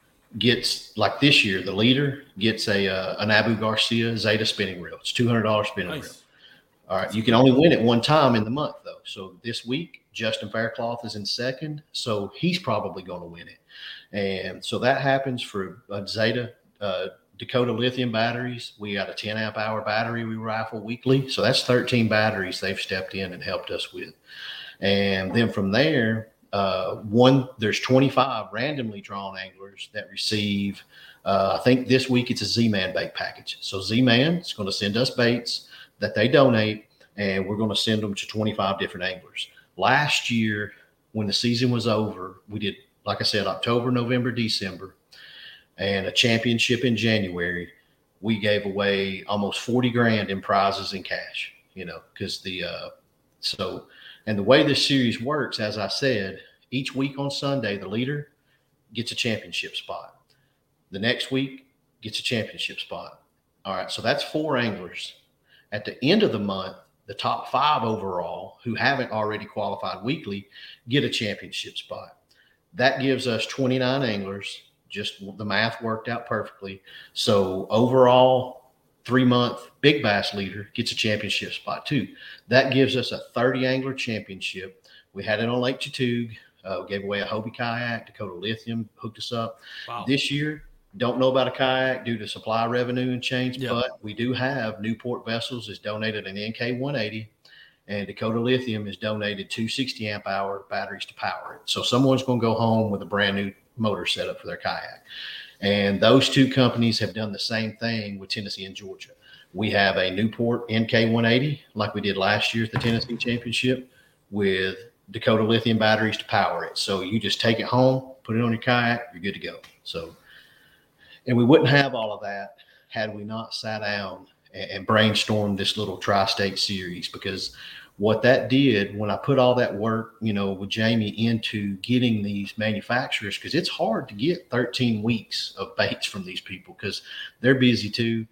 gets, like this year, the leader gets an Abu Garcia Zeta spinning reel. It's $200 spinning reel. All right. You can only win it one time in the month, though. So this week, Justin Faircloth is in second. So he's probably going to win it. And so that happens for Zeta Dakota lithium batteries. We got a 10 amp hour battery we rifle weekly. So that's 13 batteries they've stepped in and helped us with. And then from there, there's 25 randomly drawn anglers that receive, I think this week it's a Z-Man bait package. So Z-Man is going to send us baits that they donate, and we're going to send them to 25 different anglers. Last year, when the season was over, we did, like I said, October, November, December, and a championship in January. We gave away almost 40 grand in prizes and cash, because and the way this series works, as I said, each week on Sunday, the leader gets a championship spot. The next week gets a championship spot. All right, so that's 4 anglers. At the end of the month, the top 5 overall who haven't already qualified weekly get a championship spot. That gives us 29 anglers. Just the math worked out perfectly. So overall, 3-month big bass leader gets a championship spot too. That gives us a 30 angler championship. We had it on Lake Chattooga. Gave away a Hobie kayak. Dakota Lithium hooked us up. Wow. This year, don't know about a kayak due to supply revenue and change, but we do have Newport Vessels has donated an NK 180, and Dakota Lithium has donated 2 60 amp hour batteries to power it. So someone's going to go home with a brand new motor setup for their kayak. And those 2 companies have done the same thing with Tennessee and Georgia. We have a Newport NK 180 like we did last year at the Tennessee Championship with Dakota Lithium batteries to power it. So you just take it home, put it on your kayak, you're good to go. So, and we wouldn't have all of that had we not sat down and brainstormed this little tri-state series, because what that did when I put all that work, with Jamie into getting these manufacturers, because it's hard to get 13 weeks of baits from these people because they're busy too.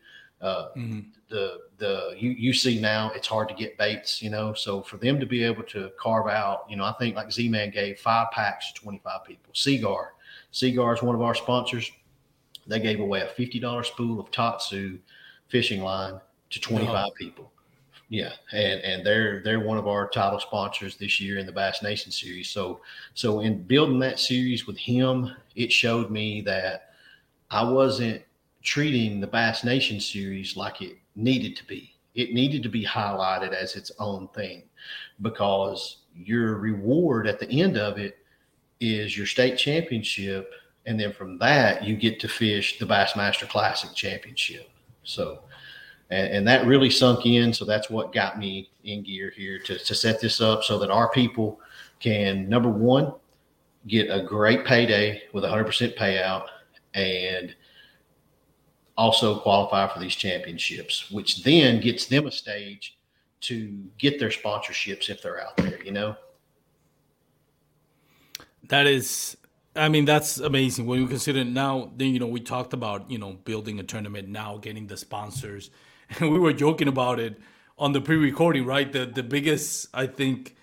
You see now it's hard to get baits, so for them to be able to carve out, I think like Z-Man gave 5 packs to 25 people. Seagar is one of our sponsors. They gave away a $50 spool of Tatsu fishing line to 25 people. Yeah, and they're one of our title sponsors this year in the Bass Nation series. So in building that series with him, it showed me that I wasn't treating the Bass Nation series like it needed to be. It needed to be highlighted as its own thing, because your reward at the end of it is your state championship, and then from that you get to fish the Bassmaster Classic Championship. So and that really sunk in. So that's what got me in gear here to set this up so that our people can, number one, get a great payday with 100% payout, and also qualify for these championships, which then gets them a stage to get their sponsorships if they're out there, you know? That is, I mean, that's amazing. When you consider now, then, we talked about, building a tournament now, getting the sponsors. And we were joking about it on the pre-recording, right? The biggest, I think,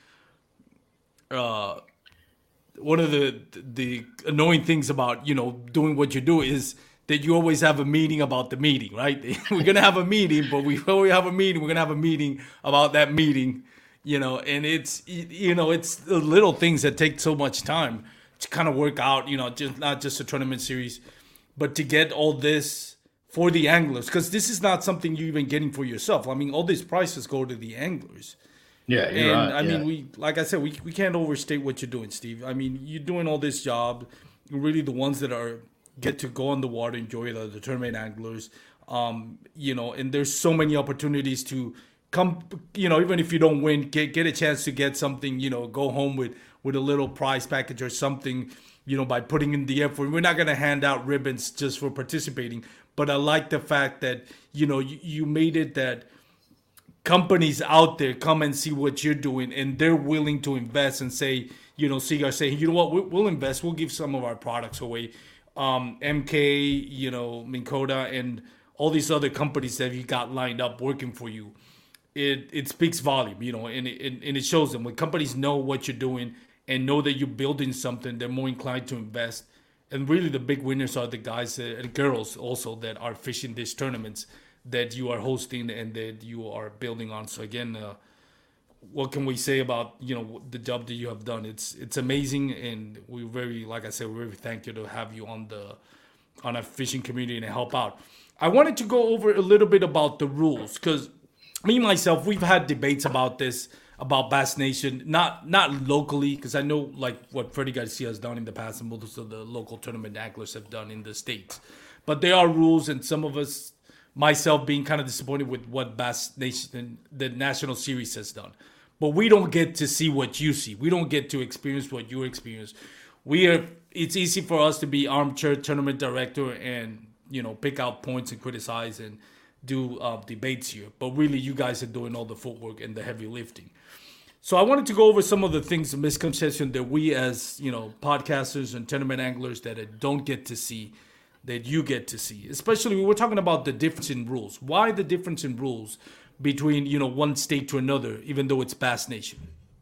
one of the annoying things about, doing what you do is that you always have a meeting about the meeting, right? We're going to have a meeting, but before we have a meeting, we're going to have a meeting about that meeting, and it's the little things that take so much time to kind of work out, just not just a tournament series, but to get all this for the anglers, because this is not something you're even getting for yourself. I mean, all these prices go to the anglers. Yeah, you're and right. I mean, like I said, we can't overstate what you're doing, Steve. I mean, you're doing all this job. You're really the ones that get to go on the water, enjoy it, are the tournament anglers. And there's so many opportunities to come, even if you don't win, get a chance to get something, go home with a little prize package or something, by putting in the effort. We're not going to hand out ribbons just for participating, but I like the fact that, you made it that companies out there come and see what you're doing, and they're willing to invest and say, Seaguar saying, you know what, we'll invest, we'll give some of our products away. MK, Minn Kota, and all these other companies that you got lined up working for you. It speaks volume, and it shows them when companies know what you're doing and know that you're building something, they're more inclined to invest. And really the big winners are the guys and girls also that are fishing these tournaments that you are hosting and that you are building on. So again, what can we say about the job that you have done? It's amazing, and we're very, like I said, we're very thankful to have you on a fishing community and help out. I wanted to go over a little bit about the rules, because me myself, we've had debates about this, about Bass Nation, not locally, because I know like what Freddie Garcia has done in the past and most of the local tournament anglers have done in the States. But there are rules, and some of us, myself being kind of disappointed with what Bass Nation, the National Series, has done. But we don't get to see what you see. We don't get to experience what you experience. It's easy for us to be armchair tournament director and, pick out points and criticize and do debates here. But really, you guys are doing all the footwork and the heavy lifting. So I wanted to go over some of the things, the misconception that we as, podcasters and tournament anglers that don't get to see, that you get to see. Especially when we're talking about the difference in rules. Why the difference in rules between, one state to another, even though it's Bass Nation?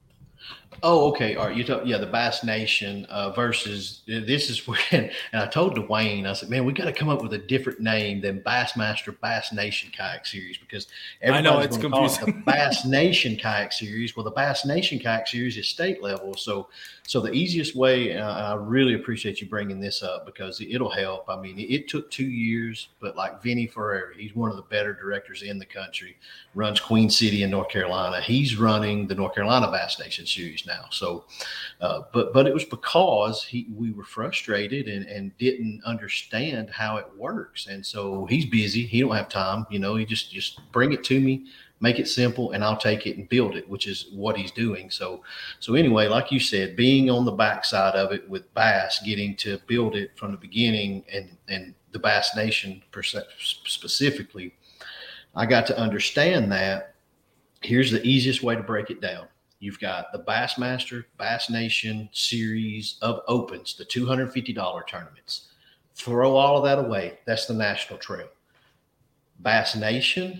Oh, okay. All right. The Bass Nation versus this is when, and I told Dwayne, I said, man, we got to come up with a different name than Bassmaster Bass Nation Kayak Series, because everybody's going to call it the Bass Nation Kayak Series. Well, the Bass Nation Kayak Series is state level. So the easiest way, and I really appreciate you bringing this up because it'll help. I mean, it took 2 years, but like Vinny Ferreri, he's one of the better directors in the country, runs Queen City in North Carolina. He's running the North Carolina Bass Nation Series now. So, but it was because we were frustrated and didn't understand how it works. And so he's busy. He don't have time. He just bring it to me, make it simple, and I'll take it and build it, which is what he's doing. So anyway, like you said, being on the backside of it with Bass, getting to build it from the beginning and the Bass Nation specifically, I got to understand that. Here's the easiest way to break it down. You've got the Bassmaster Bass Nation series of opens, the $250 tournaments. Throw all of that away. That's the national trail. Bass Nation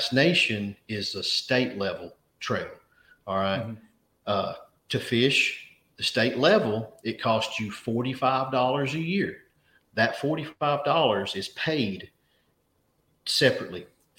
is a state level trail. All right. Mm-hmm. To fish the state level, it costs you $45 a year. That $45 is paid separately,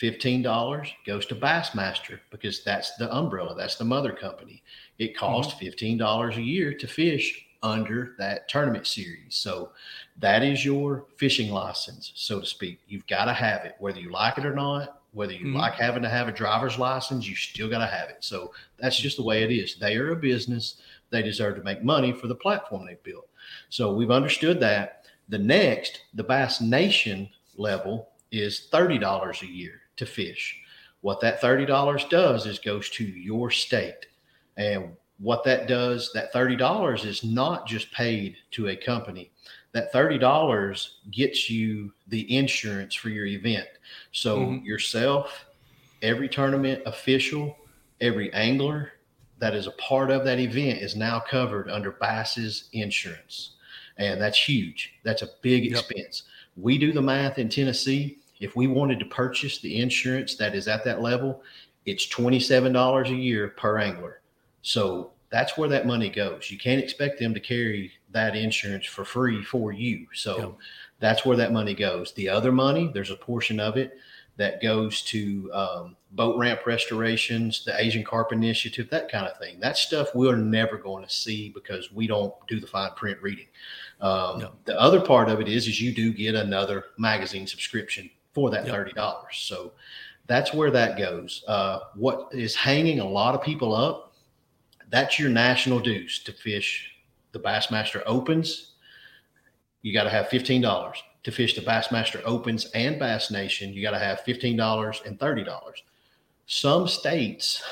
$15 goes to Bassmaster because that's the umbrella, that's the mother company. It costs $15 a year to fish under that tournament series. So that is your fishing license, so to speak. You've got to have it, whether you like it or not, whether you like having to have a driver's license, you still got to have it. So that's just the way it is. They are a business. They deserve to make money for the platform they've built. So we've understood that. The Bass Nation level is $30 a year to fish. What that $30 does is goes to your state. And what that does, that $30 is not just paid to a company. That $30 gets you the insurance for your event. So yourself, every tournament official, every angler that is a part of that event is now covered under Bass's insurance. And that's huge. That's a big expense. We do the math in Tennessee. If we wanted to purchase the insurance that is at that level, it's $27 a year per angler. So that's where that money goes. You can't expect them to carry that insurance for free for you. So that's where that money goes. The other money, there's a portion of it that goes to boat ramp restorations, the Asian Carp Initiative, that kind of thing. That stuff we're never going to see because we don't do the fine print reading. The other part of it is you do get another magazine subscription for that $30. So that's where that goes. What is hanging a lot of people up, that's your national dues to fish the Bassmaster Opens. You got to have $15 to fish the Bassmaster Opens and Bass Nation. You got to have $15 and $30. Some states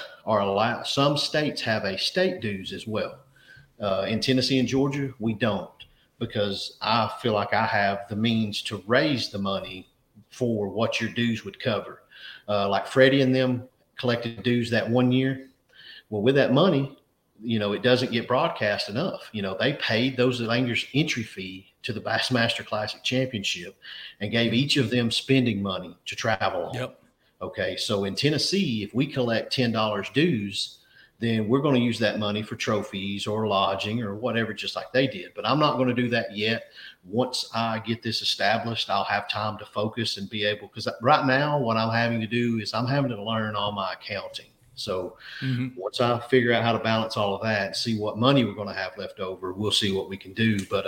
have a state dues as well. In Tennessee and Georgia, we don't, because I feel like I have the means to raise the money for what your dues would cover. Like Freddie and them collected dues that one year. Well, with that money, it doesn't get broadcast enough. They paid those anglers entry fee to the Bassmaster Classic Championship and gave each of them spending money to travel on. Okay. So in Tennessee, if we collect $10 dues, then we're going to use that money for trophies or lodging or whatever, just like they did. But I'm not going to do that yet. Once I get this established, I'll have time to focus and be able, because right now what I'm having to do is I'm having to learn all my accounting. So once I figure out how to balance all of that, see what money we're going to have left over, we'll see what we can do. But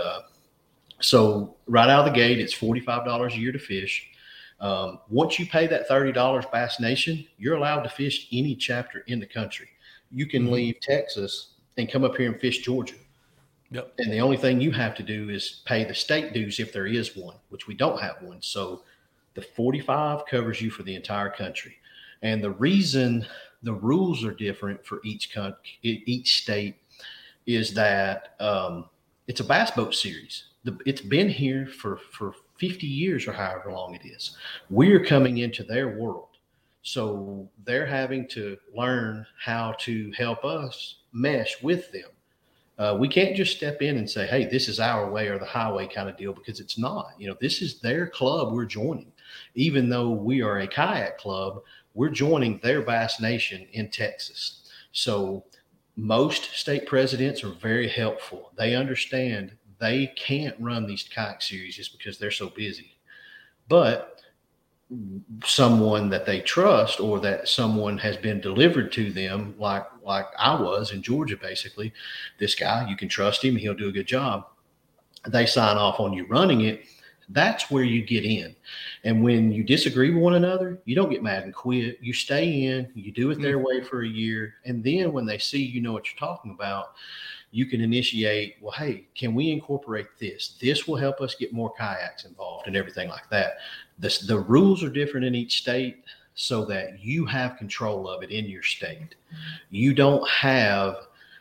so right out of the gate, it's $45 a year to fish. Once you pay that $30 Bass Nation, you're allowed to fish any chapter in the country. You can leave Texas and come up here and fish Georgia. And the only thing you have to do is pay the state dues if there is one, which we don't have one. So the 45 covers you for the entire country. And the reason the rules are different for each state is that it's a bass boat series. It's been here for 50 years or however long it is. We're coming into their world. So they're having to learn how to help us mesh with them. We can't just step in and say, hey, this is our way or the highway kind of deal, because it's not. This is their club we're joining. Even though we are a kayak club, we're joining their Bass Nation in Texas. So most state presidents are very helpful. They understand they can't run these kayak series just because they're so busy. But someone that they trust, or that someone has been delivered to them, like I was in Georgia, basically, this guy, you can trust him, he'll do a good job. They sign off on you running it. That's where you get in. And when you disagree with one another, you don't get mad and quit. You stay in, you do it their way for a year. And then when they see you know what you're talking about, you can initiate, well, hey, can we incorporate this? This will help us get more kayaks involved and everything like that. The rules are different in each state so that you have control of it in your state. You don't have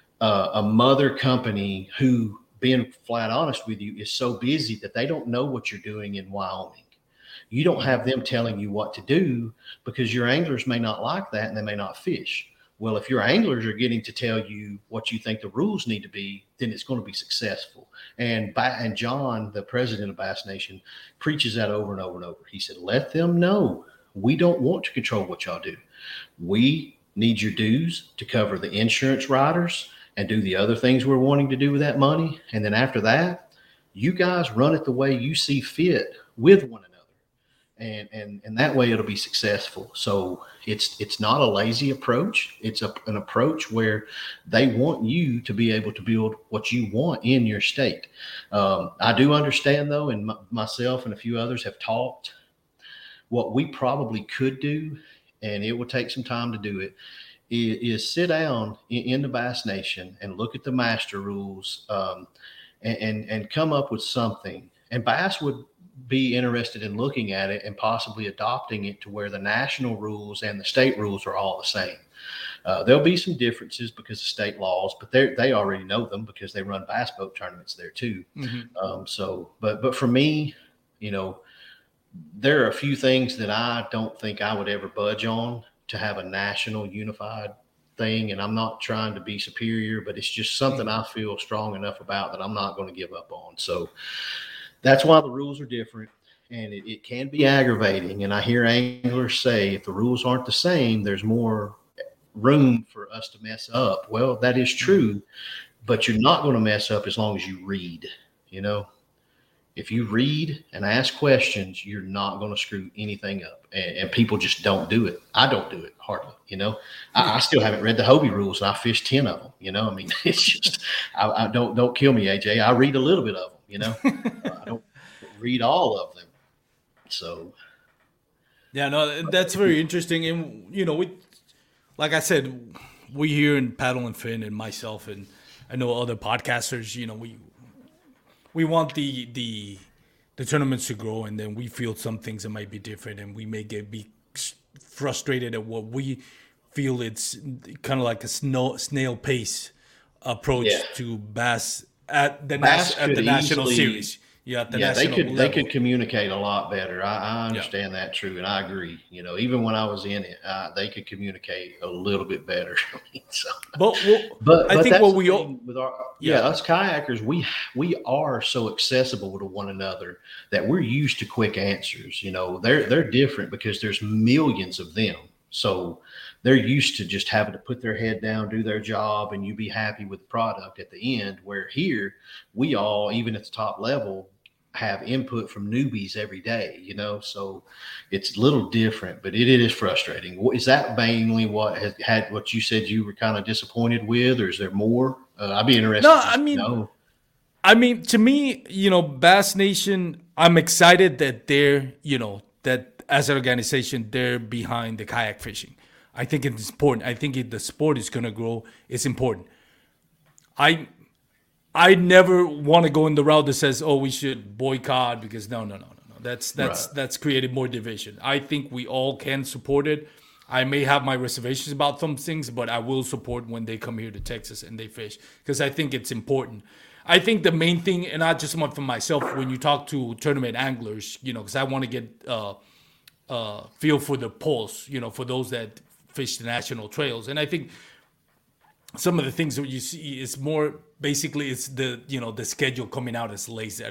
a mother company who, being flat honest with you, is so busy that they don't know what you're doing in Wyoming. You don't have them telling you what to do, because your anglers may not like that and they may not fish. Well, if your anglers are getting to tell you what you think the rules need to be, then it's going to be successful. And John, the president of Bass Nation, preaches that over and over and over. He said, let them know we don't want to control what y'all do. We need your dues to cover the insurance riders and do the other things we're wanting to do with that money. And then after that, you guys run it the way you see fit with one another. and that way it'll be successful. So it's not a lazy approach. It's an approach where they want you to be able to build what you want in your state. I do understand though, and myself and a few others have talked. What we probably could do, and it will take some time to do it, is sit down in the Bass Nation and look at the master rules, and come up with something. And Bass would be interested in looking at it and possibly adopting it to where the national rules and the state rules are all the same. There'll be some differences because of state laws, but they already know them because they run bass boat tournaments there too. But for me, there are a few things that I don't think I would ever budge on to have a national unified thing. And I'm not trying to be superior, but it's just something I feel strong enough about that I'm not going to give up on. So that's why the rules are different, and it can be aggravating. And I hear anglers say if the rules aren't the same, there's more room for us to mess up. Well, that is true, but you're not going to mess up as long as you read. If you read and ask questions, you're not going to screw anything up. And people just don't do it. I don't do it hardly. I still haven't read the Hobie rules, and I fished 10 of them. It's just I don't kill me, AJ. I read a little bit of them. I don't read all of them. So, yeah, no, that's very interesting. And we, like I said, we here in Paddle and Fin and myself and I know other podcasters. We want the tournaments to grow, and then we feel some things that might be different, and we may be frustrated at what we feel it's kind of like a snail pace approach to bass at the national series. Yeah, at the national level. They could communicate a lot better. I understand that, true, and I agree. Even when I was in it, they could communicate a little bit better. But I think what we all with us kayakers, we are so accessible to one another that we're used to quick answers. They're different because there's millions of them, so they're used to just having to put their head down, do their job, and you be happy with the product at the end. Where here, we all, even at the top level, have input from newbies every day, so it's a little different, but it is frustrating. Is that mainly what you said you were kind of disappointed with, or is there more? I'd be interested. No, I mean, to me, Bass Nation, I'm excited that they're, that as an organization, they're behind the kayak fishing. I think it's important. I think the sport is going to grow. It's important. I never want to go in the route that says, "Oh, we should boycott," because no. That's created more division. I think we all can support it. I may have my reservations about some things, but I will support when they come here to Texas and they fish, because I think it's important. I think the main thing, and not just for myself, when you talk to tournament anglers, because I want to get feel for the pulse, for those that fish the national trails, and I think some of the things that you see is more basically it's the the schedule coming out as late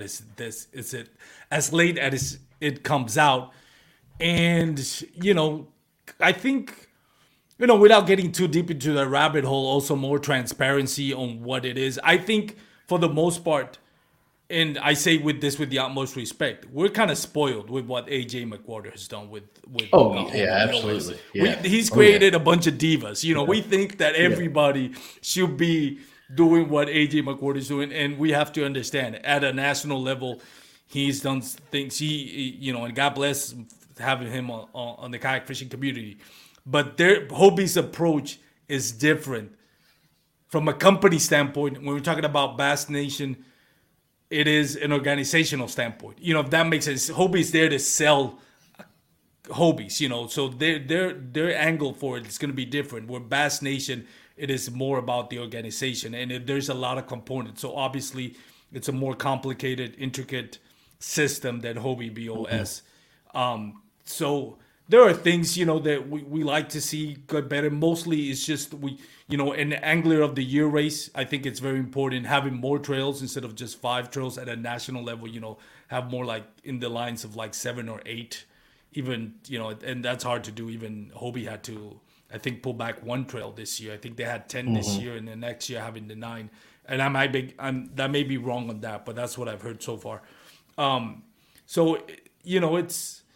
as it comes out, and I think without getting too deep into the rabbit hole, also more transparency on what it is. I think for the most part, and I say with the utmost respect, we're kind of spoiled with what AJ McWhorter has done with absolutely. Yeah. He's created a bunch of divas. We think that everybody should be doing what AJ McWhorter is doing, and we have to understand at a national level, he's done things. And God bless having him on the kayak fishing community, but Hobie's approach is different from a company standpoint. When we're talking about Bass Nation, it is an organizational standpoint. If that makes sense. Hobie's there to sell Hobies, so their angle for it is going to be different. Where Bass Nation, it is more about the organization, and there's a lot of components. So obviously, it's a more complicated, intricate system than Hobie BOS. So there are things, that we like to see get better. Mostly it's just an Angler of the Year race. I think it's very important having more trails instead of just 5 trails at a national level, have more like in the lines of like 7 or 8 even, and that's hard to do. Even Hobie had to, I think, pull back 1 trail this year. I think they had 10 this year, and the next year having the 9. And that may be wrong on that, but that's what I've heard so far. So, it's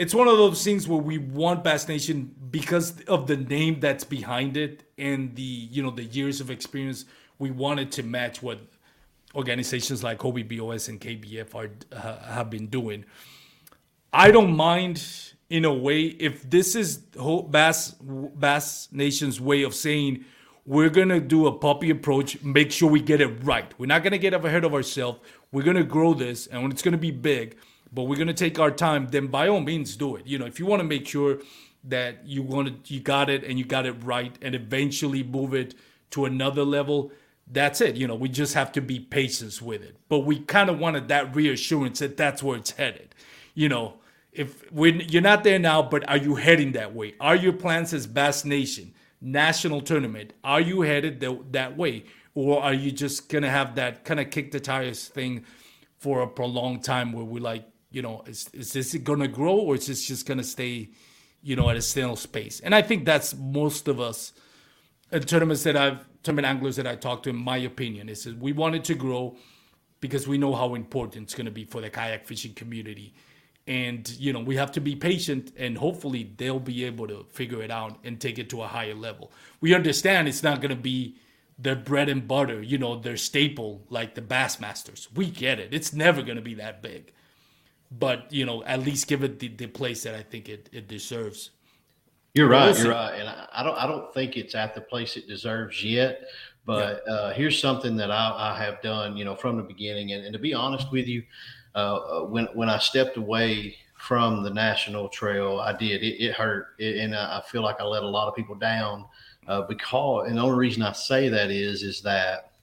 it's one of those things where we want Bass Nation because of the name that's behind it and the the years of experience. We wanted to match what organizations like OBBOS and KBF have been doing. I don't mind in a way if this is Bass Nation's way of saying we're gonna do a puppy approach, make sure we get it right. We're not gonna get ahead of ourselves. We're gonna grow this, and it's gonna be big, but we're gonna take our time. Then by all means, do it. If you want to make sure that you got it and you got it right, and eventually move it to another level, that's it. We just have to be patient with it. But we kind of wanted that reassurance that that's where it's headed. If you're not there now, but are you heading that way? Are your plans as Bass Nation national tournament? Are you headed that way, or are you just gonna have that kind of kick the tires thing for a prolonged time where we're like, is this gonna grow, or is this just gonna stay, at a stale space? And I think that's most of us at tournament anglers that I talked to, in my opinion, is that we want it to grow because we know how important it's gonna be for the kayak fishing community. And, we have to be patient, and hopefully they'll be able to figure it out and take it to a higher level. We understand it's not going to be their bread and butter, their staple like the Bassmasters. We get it. It's never going to be that big. But, at least give it the place that I think it deserves. You're right. You're right. And I don't think it's at the place it deserves yet. But here's something that I have done, from the beginning. And to be honest with you, when I stepped away from the national trail, I did. It hurt, and I feel like I let a lot of people down because. And the only reason I say that is that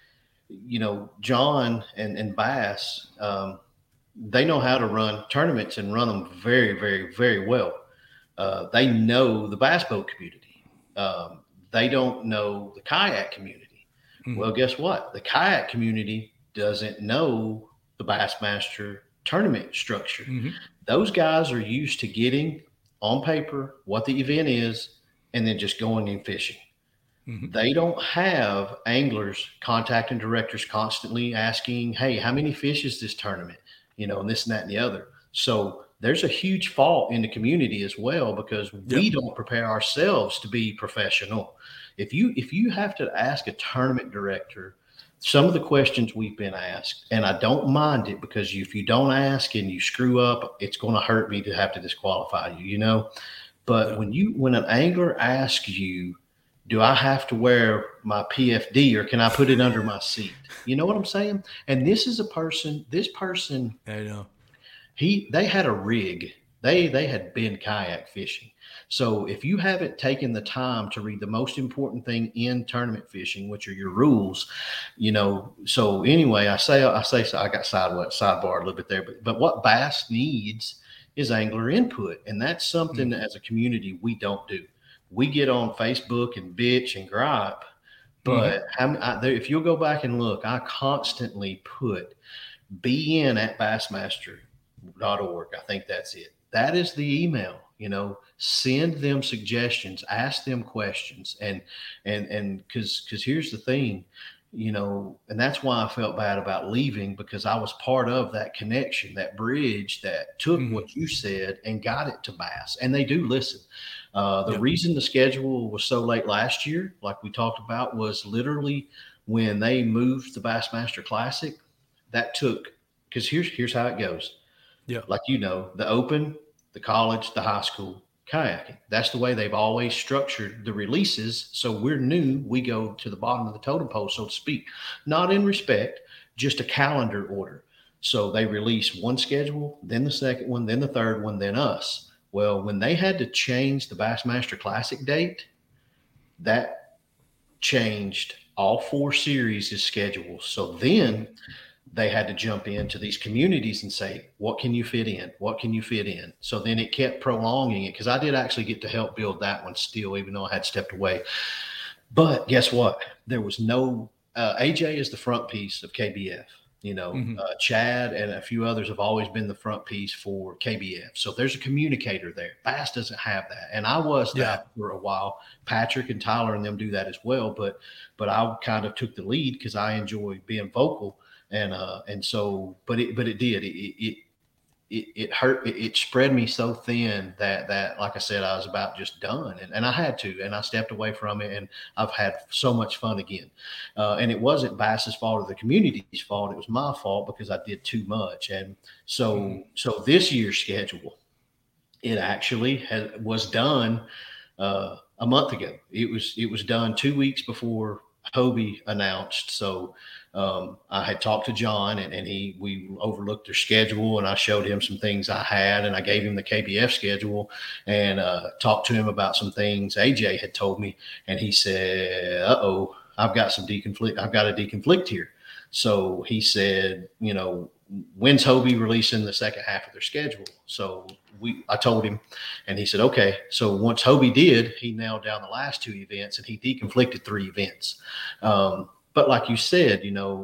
John and Bass, they know how to run tournaments and run them very, very, very well. They know the bass boat community. They don't know the kayak community. Mm-hmm. Well, guess what? The kayak community doesn't know the Bassmaster tournament structure. Mm-hmm. Those guys are used to getting on paper what the event is and then just going and fishing. Mm-hmm. They don't have anglers contacting directors constantly asking, hey, how many fish is this tournament? And this and that and the other. So there's a huge fault in the community as well because we don't prepare ourselves to be professional. If you have to ask a tournament director some of the questions we've been asked, and I don't mind it because if you don't ask and you screw up, it's going to hurt me to have to disqualify you, But when an angler asks you, do I have to wear my PFD or can I put it under my seat? You know what I'm saying? And this person, I know. They had a rig. They had been kayak fishing. So if you haven't taken the time to read the most important thing in tournament fishing, which are your rules, so anyway, I say so I got sidebar a little bit there, but what Bass needs is angler input. And that's something that as a community, we don't do. We get on Facebook and bitch and gripe, but if you'll go back and look, I constantly put bn@bassmaster.org. I think that's it. That is the email, send them suggestions, ask them questions. And cause here's the thing, and that's why I felt bad about leaving because I was part of that connection, that bridge that took what you said and got it to Bass, and they do listen. The reason the schedule was so late last year, like we talked about, was literally when they moved the Bassmaster Classic. That took, because here's how it goes. Yeah, like the Open, the college, the high school, kayaking. That's the way they've always structured the releases. So we're new. We go to the bottom of the totem pole, so to speak. Not in respect, just a calendar order. So they release one schedule, then the second one, then the third one, then us. Well, when they had to change the Bassmaster Classic date, that changed all 4 series' schedules. So then they had to jump into these communities and say, what can you fit in? What can you fit in? So then it kept prolonging it because I did actually get to help build that one still, even though I had stepped away. But guess what? There was no AJ is the front piece of KBF. Chad and a few others have always been the front piece for KBF. So there's a communicator there. Bass doesn't have that. And I was that for a while. Patrick and Tyler and them do that as well. But I kind of took the lead because I enjoy being vocal. And so, but it did. it hurt. It spread me so thin that like I said, I was about just done, and I had to, and I stepped away from it, and I've had so much fun again. And it wasn't Bass's fault or the community's fault; it was my fault because I did too much. And so this year's schedule, it actually was done a month ago. It was done 2 weeks before Hobie announced. So I had talked to John, and we overlooked their schedule, and I showed him some things I had, and I gave him the KBF schedule, and talked to him about some things AJ had told me, and he said, "Uh-oh, I've got some deconflict. I've got a deconflict here." So he said, when's Hobie releasing the second half of their schedule? So I told him, and he said, okay. So once Hobie did, he nailed down the last 2 events, and he deconflicted 3 events. But like you said,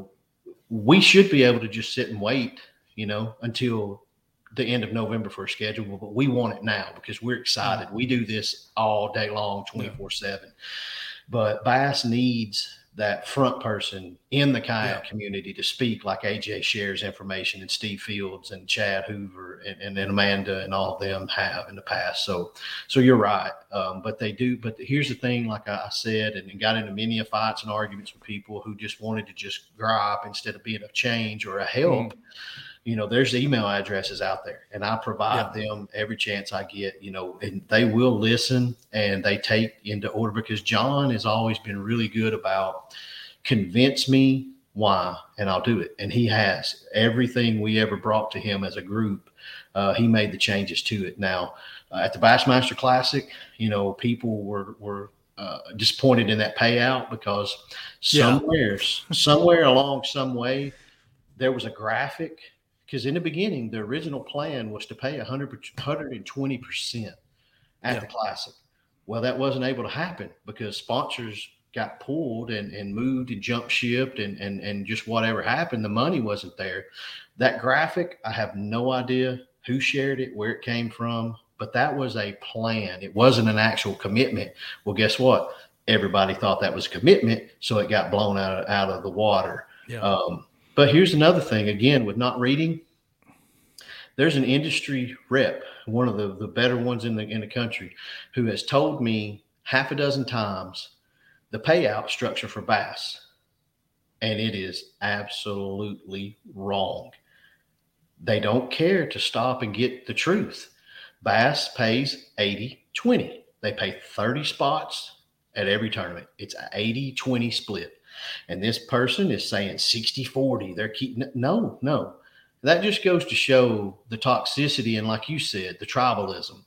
we should be able to just sit and wait, until the end of November for a schedule, but we want it now because we're excited. We do this all day long, 24/7. But Bass needs that front person in the kayak community to speak, like AJ shares information, and Steve Fields and Chad Hoover and Amanda and all of them have in the past. So you're right. But they do. But here's the thing, like I said, and got into many fights and arguments with people who just wanted to just gripe instead of being a change or a help. There's email addresses out there, and I provide them every chance I get, and they will listen and they take into order, because John has always been really good about convince me why, and I'll do it. And he has. Everything we ever brought to him as a group, he made the changes to it. Now, at the Bassmaster Classic, people were disappointed in that payout because somewhere along some way, there was a graphic. Because in the beginning, the original plan was to pay 120% at the Classic. Well, that wasn't able to happen because sponsors got pulled and moved and jump shipped and just whatever happened, the money wasn't there. That graphic, I have no idea who shared it, where it came from, but that was a plan. It wasn't an actual commitment. Well, guess what? Everybody thought that was a commitment, so it got blown out of the water. Yeah. But here's another thing, again, with not reading, there's an industry rep, one of the better ones in the country, who has told me half a dozen times the payout structure for Bass, and it is absolutely wrong. They don't care to stop and get the truth. Bass pays 80-20. They pay 30 spots at every tournament. It's an 80-20 split. And this person is saying 60-40. They're keeping no. That just goes to show the toxicity and, like you said, the tribalism.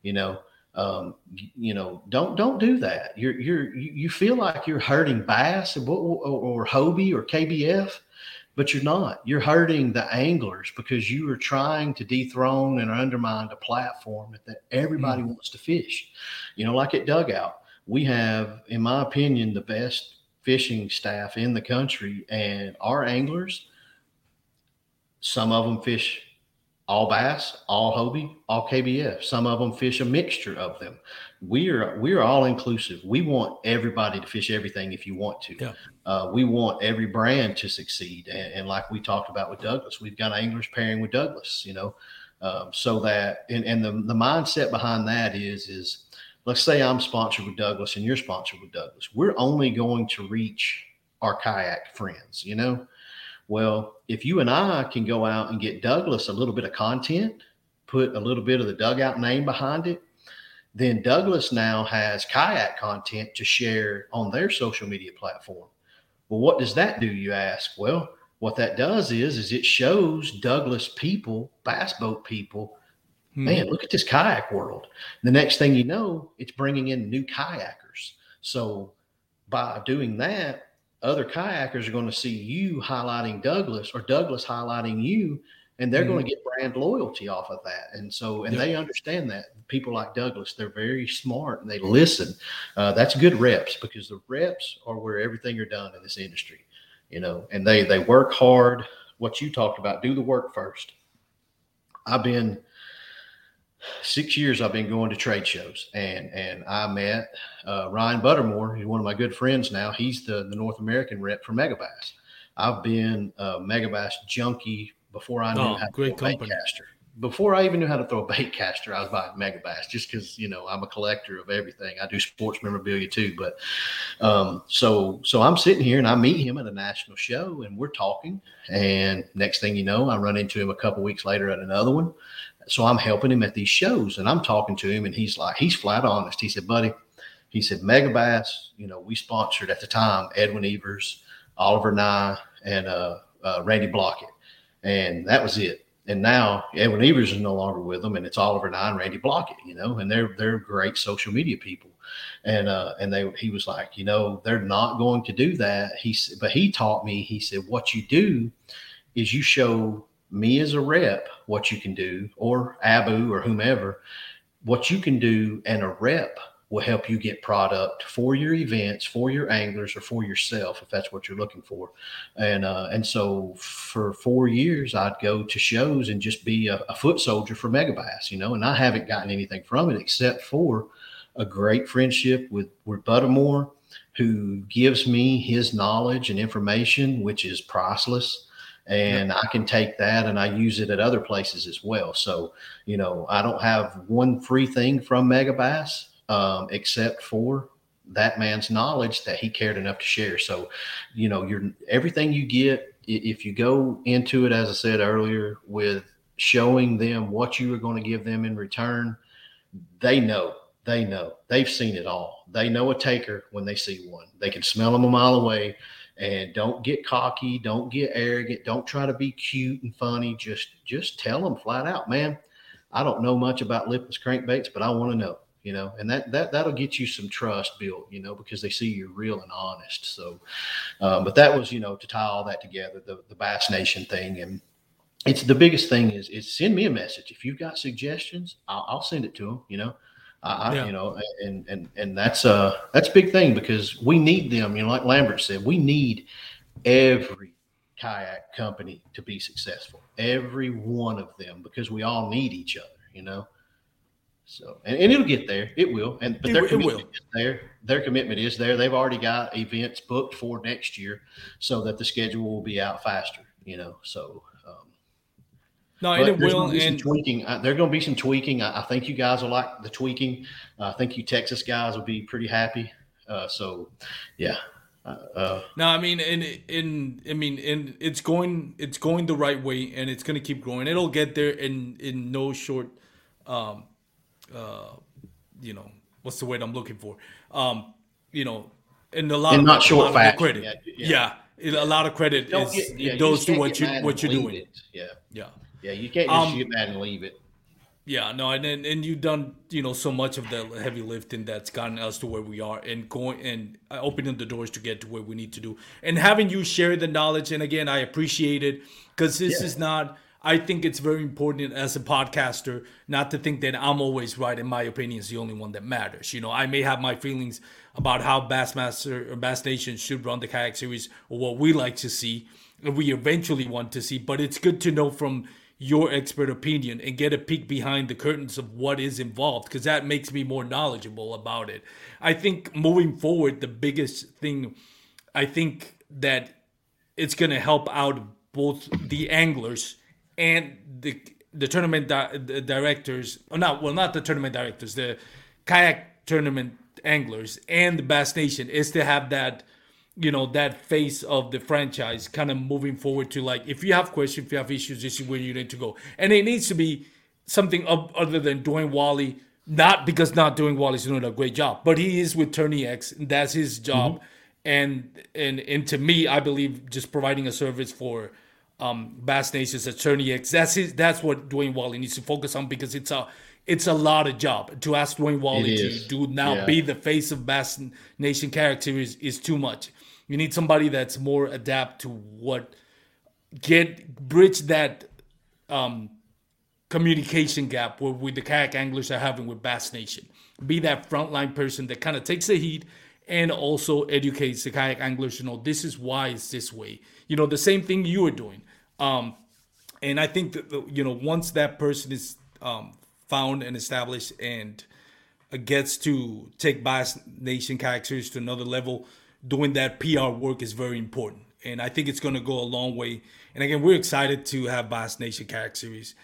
Don't do that. You feel like you're hurting Bass or Hobie or KBF, but you're not. You're hurting the anglers because you are trying to dethrone and undermine a platform that everybody wants to fish. Like at Dugout, we have, in my opinion, the best fishing staff in the country, and our anglers, some of them fish all bass, all Hobie, all KBF. Some of them fish a mixture of them. We're all inclusive. We want everybody to fish everything if you want to. Yeah. We want every brand to succeed. And like we talked about with Douglas, we've got anglers pairing with Douglas, so that, and the mindset behind that is let's say I'm sponsored with Douglas and you're sponsored with Douglas. We're only going to reach our kayak friends, Well, if you and I can go out and get Douglas a little bit of content, put a little bit of the Dugout name behind it, then Douglas now has kayak content to share on their social media platform. Well, what does that do, you ask? Well, what that does is it shows Douglas people, bass boat people, man, look at this kayak world. The next thing you know, it's bringing in new kayakers. So by doing that, other kayakers are going to see you highlighting Douglas or Douglas highlighting you, and they're going to get brand loyalty off of that. And so, they understand that. People like Douglas, they're very smart and they listen. That's good reps, because the reps are where everything are done in this industry, and they work hard. What you talked about, do the work first. I've been 6 years I've been going to trade shows, and I met Ryan Buttermore. He's one of my good friends now. He's the North American rep for Megabass. I've been a Megabass junkie before I knew how to be a baitcaster. before I even knew how to throw a bait caster, I was buying Megabass just because, I'm a collector of everything. I do sports memorabilia too. But so I'm sitting here and I meet him at a national show and we're talking. And next thing you know, I run into him a couple weeks later at another one. So I'm helping him at these shows and I'm talking to him and he's flat honest. He said, buddy, he said, Megabass, we sponsored at the time Edwin Evers, Oliver Nye, and Randy Blockett. And that was it. And now Edwin Evers is no longer with them, and it's Oliver Nye and Randy Blockett, and they're great social media people. And he was like, they're not going to do that. But he taught me, he said, what you do is you show me as a rep what you can do, or Abu or whomever, what you can do, and a rep will help you get product for your events, for your anglers, or for yourself, if that's what you're looking for. And so for 4 years, I'd go to shows and just be a foot soldier for Megabass, and I haven't gotten anything from it except for a great friendship with Buttermore, who gives me his knowledge and information, which is priceless. And I can take that and I use it at other places as well. So, I don't have one free thing from Megabass, except for that man's knowledge that he cared enough to share. So, everything you get, if you go into it, as I said earlier, with showing them what you are going to give them in return, they know, they've seen it all. They know a taker when they see one. They can smell them a mile away. And don't get cocky, don't get arrogant, don't try to be cute and funny. Just tell them flat out, man, I don't know much about lipless crankbaits, but I want to know. And that'll get you some trust built, because they see you're real and honest. So, but that was, to tie all that together, the Bass Nation thing. And it's the biggest thing is send me a message. If you've got suggestions, I'll send it to them, and that's a big thing because we need them, like Lambert said, we need every kayak company to be successful, every one of them, because we all need each other, So, and it'll get there. It will. But their commitment is there. Their commitment is there. They've already got events booked for next year so that the schedule will be out faster, So, no, and it will. And tweaking. There's going to be some tweaking. I think you guys will like the tweaking. I think you Texas guys will be pretty happy. So, yeah. No, I mean, and it's going the right way, and it's going to keep growing. It'll get there in no short. What's the word I'm looking for? In a lot of short fashion. Credit. Yeah. A lot of credit goes to what you're doing. Yeah, you can't just get mad and leave it. Yeah, no, and you've done so much of the heavy lifting that's gotten us to where we are, and going and opening the doors to get to where we need to do, and having you share the knowledge. And again, I appreciate it because this is not. I think it's very important as a podcaster not to think that I'm always right and my opinion is the only one that matters. I may have my feelings about how Bassmaster or Bass Nation should run the kayak series or what we like to see and we eventually want to see, but it's good to know from your expert opinion and get a peek behind the curtains of what is involved, because that makes me more knowledgeable about it. I think moving forward, the biggest thing, I think that it's going to help out both the anglers and the tournament directors, not the tournament directors, the kayak tournament anglers and the Bass Nation, is to have that, that face of the franchise kind of moving forward to, like, if you have questions, if you have issues, this is where you need to go. And it needs to be something other than Dwayne Wally, not because not Dwayne Wally's doing a great job, but he is with Tourney X, and that's his job. Mm-hmm. And to me, I believe just providing a service for Bass Nation's Tourney X, that's what Dwayne Wally needs to focus on, because it's a lot of job. To ask Dwayne Wally to be the face of Bass Nation character is too much. You need somebody that's more adapt to bridge that communication gap with the kayak anglers are having with Bass Nation. Be that frontline person that kind of takes the heat and also educates the kayak anglers. This is why it's this way. The same thing you are doing. And I think that once that person is found and established and gets to take Bass Nation kayak series to another level, doing that PR work is very important. And I think it's going to go a long way. And again, we're excited to have Bass Nation kayak series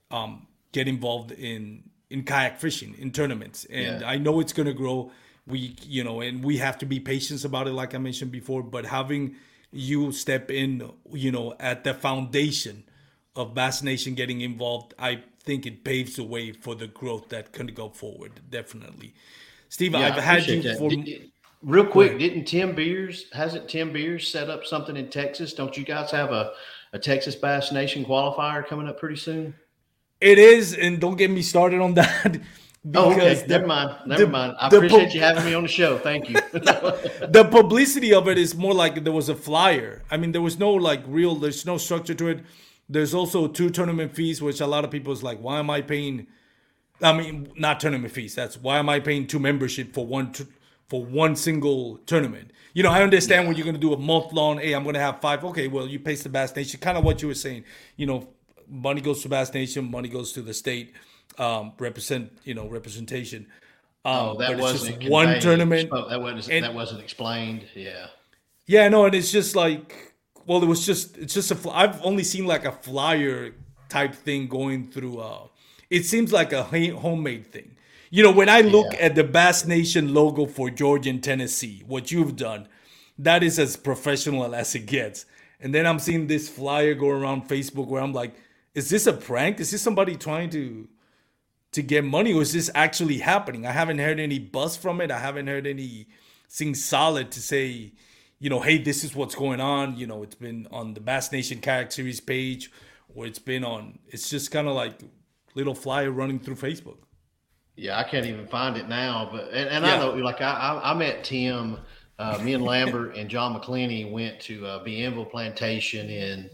get involved in kayak fishing in tournaments, and I know it's going to grow. And we have to be patient about it, like I mentioned before. But having you step in, at the foundation of Bass Nation getting involved, I think it paves the way for the growth that can go forward. Definitely, Steve. Yeah, I've had you that. for. Real quick, hasn't Tim Beers set up something in Texas? Don't you guys have a Texas Bass Nation qualifier coming up pretty soon? It is, and don't get me started on that. Okay. Never mind. I appreciate you having me on the show. Thank you. The publicity of it is more like there was a flyer. I mean, there's no structure to it. There's also 2 tournament fees, which a lot of people is like, why am I paying? I mean, not tournament fees. That's why am I paying 2 membership for one single tournament? I understand when you're going to do a month long. Hey, I'm going to have 5. Okay, well, you pay the Bass Nation. Kind of what you were saying. Money goes to Bass Nation. Money goes to the state. Representation. That wasn't just one tournament. That wasn't explained. Yeah. Yeah, no, and it's just like, well, it's just I've only seen like a flyer type thing going through. It seems like a homemade thing. When I look at the Bass Nation logo for Georgia and Tennessee, what you've done, that is as professional as it gets. And then I'm seeing this flyer go around Facebook where I'm like, is this a prank? Is this somebody trying to get money, or is this actually happening? I haven't heard any buzz from it. I haven't heard anything solid to say, hey, this is what's going on. It's been on the Bass Nation Kayak Series page, or it's just kind of like little flyer running through Facebook. Yeah, I can't even find it now, but I know, like I met Tim, me and Lambert and John McClenny went to Bienville Plantation in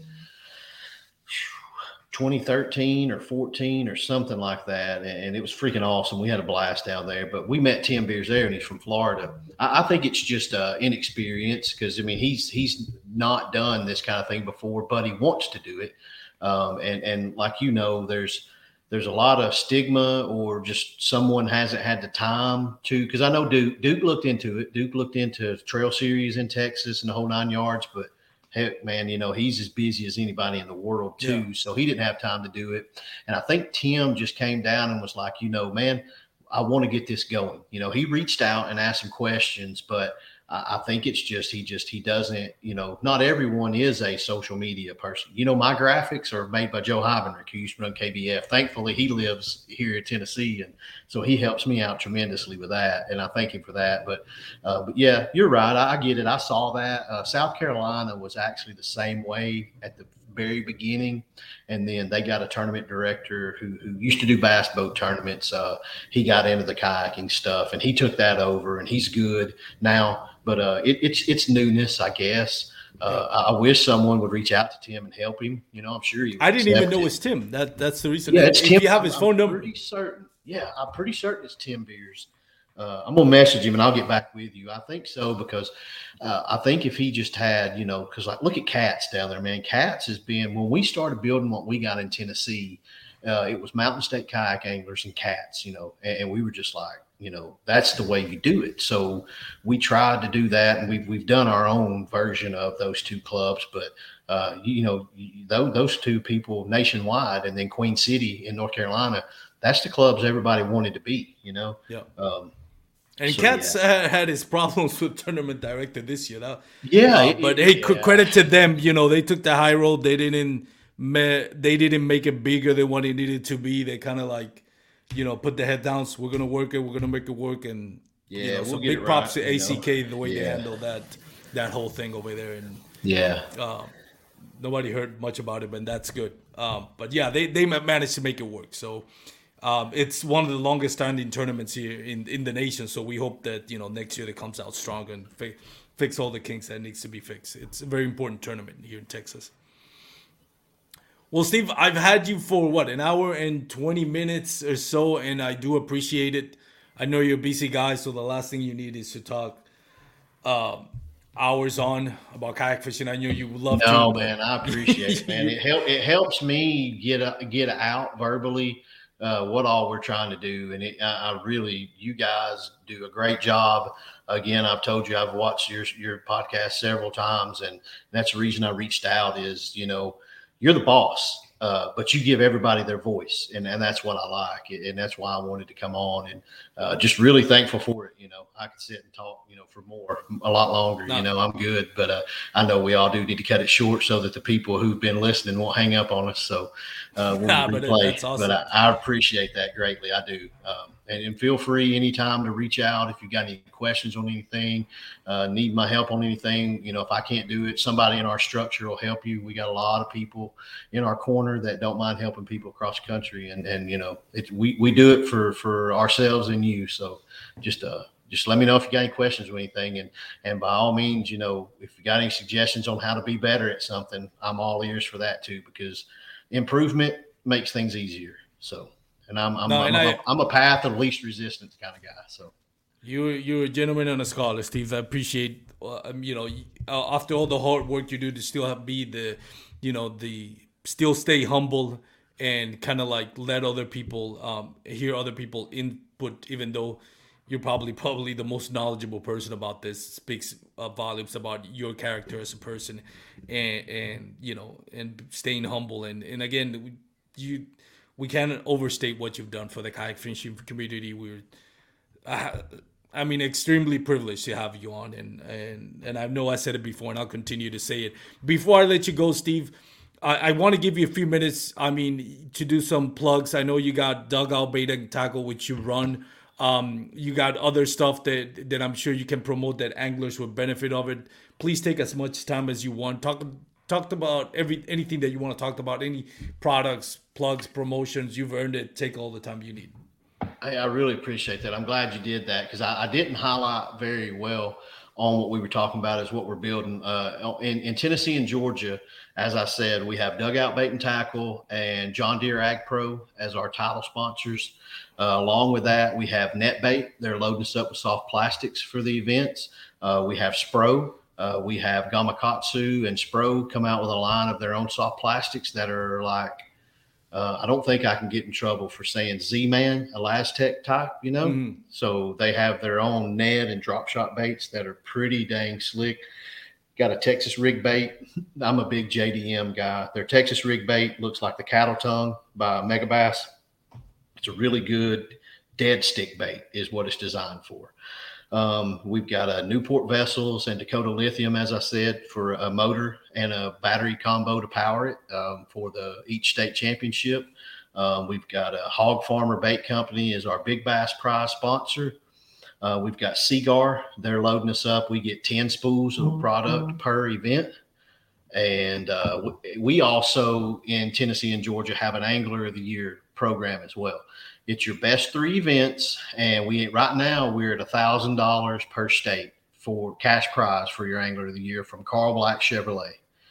2013 or 14 or something like that, and it was freaking awesome. We had a blast down there, but we met Tim Beers there, and he's from Florida. I think it's just inexperience, because I mean he's not done this kind of thing before, but he wants to do it. And like there's a lot of stigma, or just someone hasn't had the time to. Because I know Duke looked into it. Duke looked into Trail Series in Texas and the whole 9 yards, but heck, man, he's as busy as anybody in the world too. Yeah. So he didn't have time to do it. And I think Tim just came down and was like, man, I want to get this going. He reached out and asked some questions, but I think it's just he doesn't, not everyone is a social media person. My graphics are made by Joe Heibenrich, who used to run KBF. Thankfully, he lives here in Tennessee, and so he helps me out tremendously with that, and I thank him for that. But yeah, you're right. I get it. I saw that. South Carolina was actually the same way at the very beginning, and then they got a tournament director who used to do bass boat tournaments. He got into the kayaking stuff, and he took that over, and he's good now. But it's newness, I guess. I wish someone would reach out to Tim and help him. I'm sure he would. I didn't even know it's Tim. That's the reason. Yeah, it's Tim. If you have his phone number. I'm pretty certain it's Tim Beers. I'm going to message him and I'll get back with you. I think so, because I think if he just had, because like look at Cats down there, man. Cats has been, when we started building what we got in Tennessee, it was Mountain State Kayak Anglers and Cats, and we were just like, that's the way you do it. So we tried to do that, and we've done our own version of those 2 clubs. But those 2 people nationwide, and then Queen City in North Carolina, that's the clubs everybody wanted to be. Yeah. And Cats had his problems with tournament director this year. Credit to them. They took the high road. They didn't make it bigger than what it needed to be. They kind of like, put the head down. So we're gonna work it. We're gonna make it work. And so big props to ACK the way they handled that whole thing over there. And nobody heard much about it, but that's good. But yeah, they managed to make it work. So it's one of the longest standing tournaments here in the nation. So we hope that next year it comes out strong and fix all the kinks that needs to be fixed. It's a very important tournament here in Texas. Well, Steve, I've had you for an hour and 20 minutes or so, and I do appreciate it. I know you're a busy guy, so the last thing you need is to talk hours on about kayak fishing. I know you would love to. No, man, I appreciate it, man. It helps me get out verbally what all we're trying to do, and I really, you guys do a great job. Again, I've told you I've watched your podcast several times, and that's the reason I reached out is, you're the boss. but you give everybody their voice, and that's what I like, and that's why I wanted to come on, and just really thankful for it. I could sit and talk, for a lot longer. No. I'm good, but I know we all do need to cut it short so that the people who've been listening won't hang up on us. So when we replay, that's awesome. but I appreciate that greatly. I do. And feel free anytime to reach out if you got any questions on anything, need my help on anything. If I can't do it, somebody in our structure will help you. We got a lot of people in our corner that don't mind helping people across the country. And we do it for ourselves and you. So just let me know if you got any questions or anything. And by all means, if you got any suggestions on how to be better at something, I'm all ears for that too, because improvement makes things easier. So. And I'm a path of least resistance kind of guy. So you're a gentleman and a scholar, Steve. I appreciate after all the hard work you do to still be still stay humble and kind of like let other people hear other people input, even though you're probably the most knowledgeable person about this. Speaks volumes about your character as a person, and staying humble and again we can't overstate what you've done for the kayak fishing community. We're, extremely privileged to have you on, and I know I said it before, and I'll continue to say it. Before I let you go, Steve, I want to give you a few minutes. To do some plugs. I know you got Dugout Bait and Tackle, which you run. You got other stuff that I'm sure you can promote that anglers would benefit of it. Please take as much time as you want. Talked about anything that you want to talk about, any products, plugs, promotions. You've earned it. Take all the time you need. I really appreciate that. I'm glad you did that, because I didn't highlight very well on what we were talking about is what we're building in Tennessee and Georgia. As I said, we have Dugout Bait and Tackle and John Deere Ag Pro as our title sponsors. Along with that, we have NetBait. They're loading us up with soft plastics for the events. We have Spro. We have Gamakatsu and Spro come out with a line of their own soft plastics that are like, I don't think I can get in trouble for saying Z-Man, Elastec type, Mm-hmm. So they have their own Ned and drop shot baits that are pretty dang slick. Got a Texas rig bait. I'm a big JDM guy. Their Texas rig bait looks like the Cattle Tongue by Megabass. It's a really good dead stick bait is what it's designed for. We've got a Newport Vessels and Dakota Lithium, as I said, for a motor and a battery combo to power it for each state championship. We've got a Hog Farmer Bait Company as our Big Bass Prize sponsor. We've got Seagar. They're loading us up. We get 10 spools of product per event. And we also in Tennessee and Georgia have an Angler of the Year program as well. It's your best 3 events, and right now we're at $1,000 per state for cash prize for your Angler of the Year from Carl Black Chevrolet.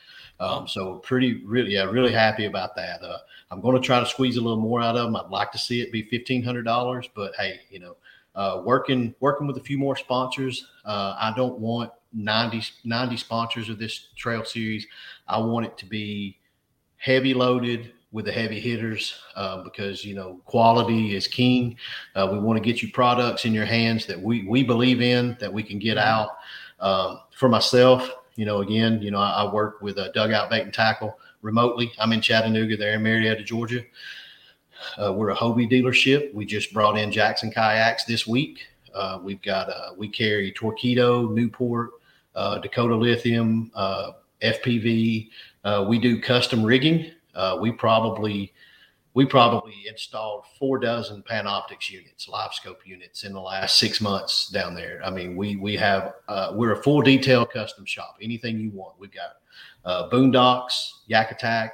So really happy about that. I'm going to try to squeeze a little more out of them. I'd like to see it be $1,500, but hey, working with a few more sponsors. I don't want 90 sponsors of this trail series. I want it to be heavy loaded with the heavy hitters because, quality is king. We want to get you products in your hands that we believe in, that we can get out. For myself, I work with a Dugout Bait and Tackle remotely. I'm in Chattanooga. They're in Marietta, Georgia. We're a Hobie dealership. We just brought in Jackson Kayaks this week. We carry Torqeedo, Newport, Dakota Lithium, FPV. We do custom rigging. We probably installed 4 dozen Panoptix units, live scope units in the last 6 months down there. I mean, we're a full detail custom shop. Anything you want, we've got Boondocks, Yak Attack.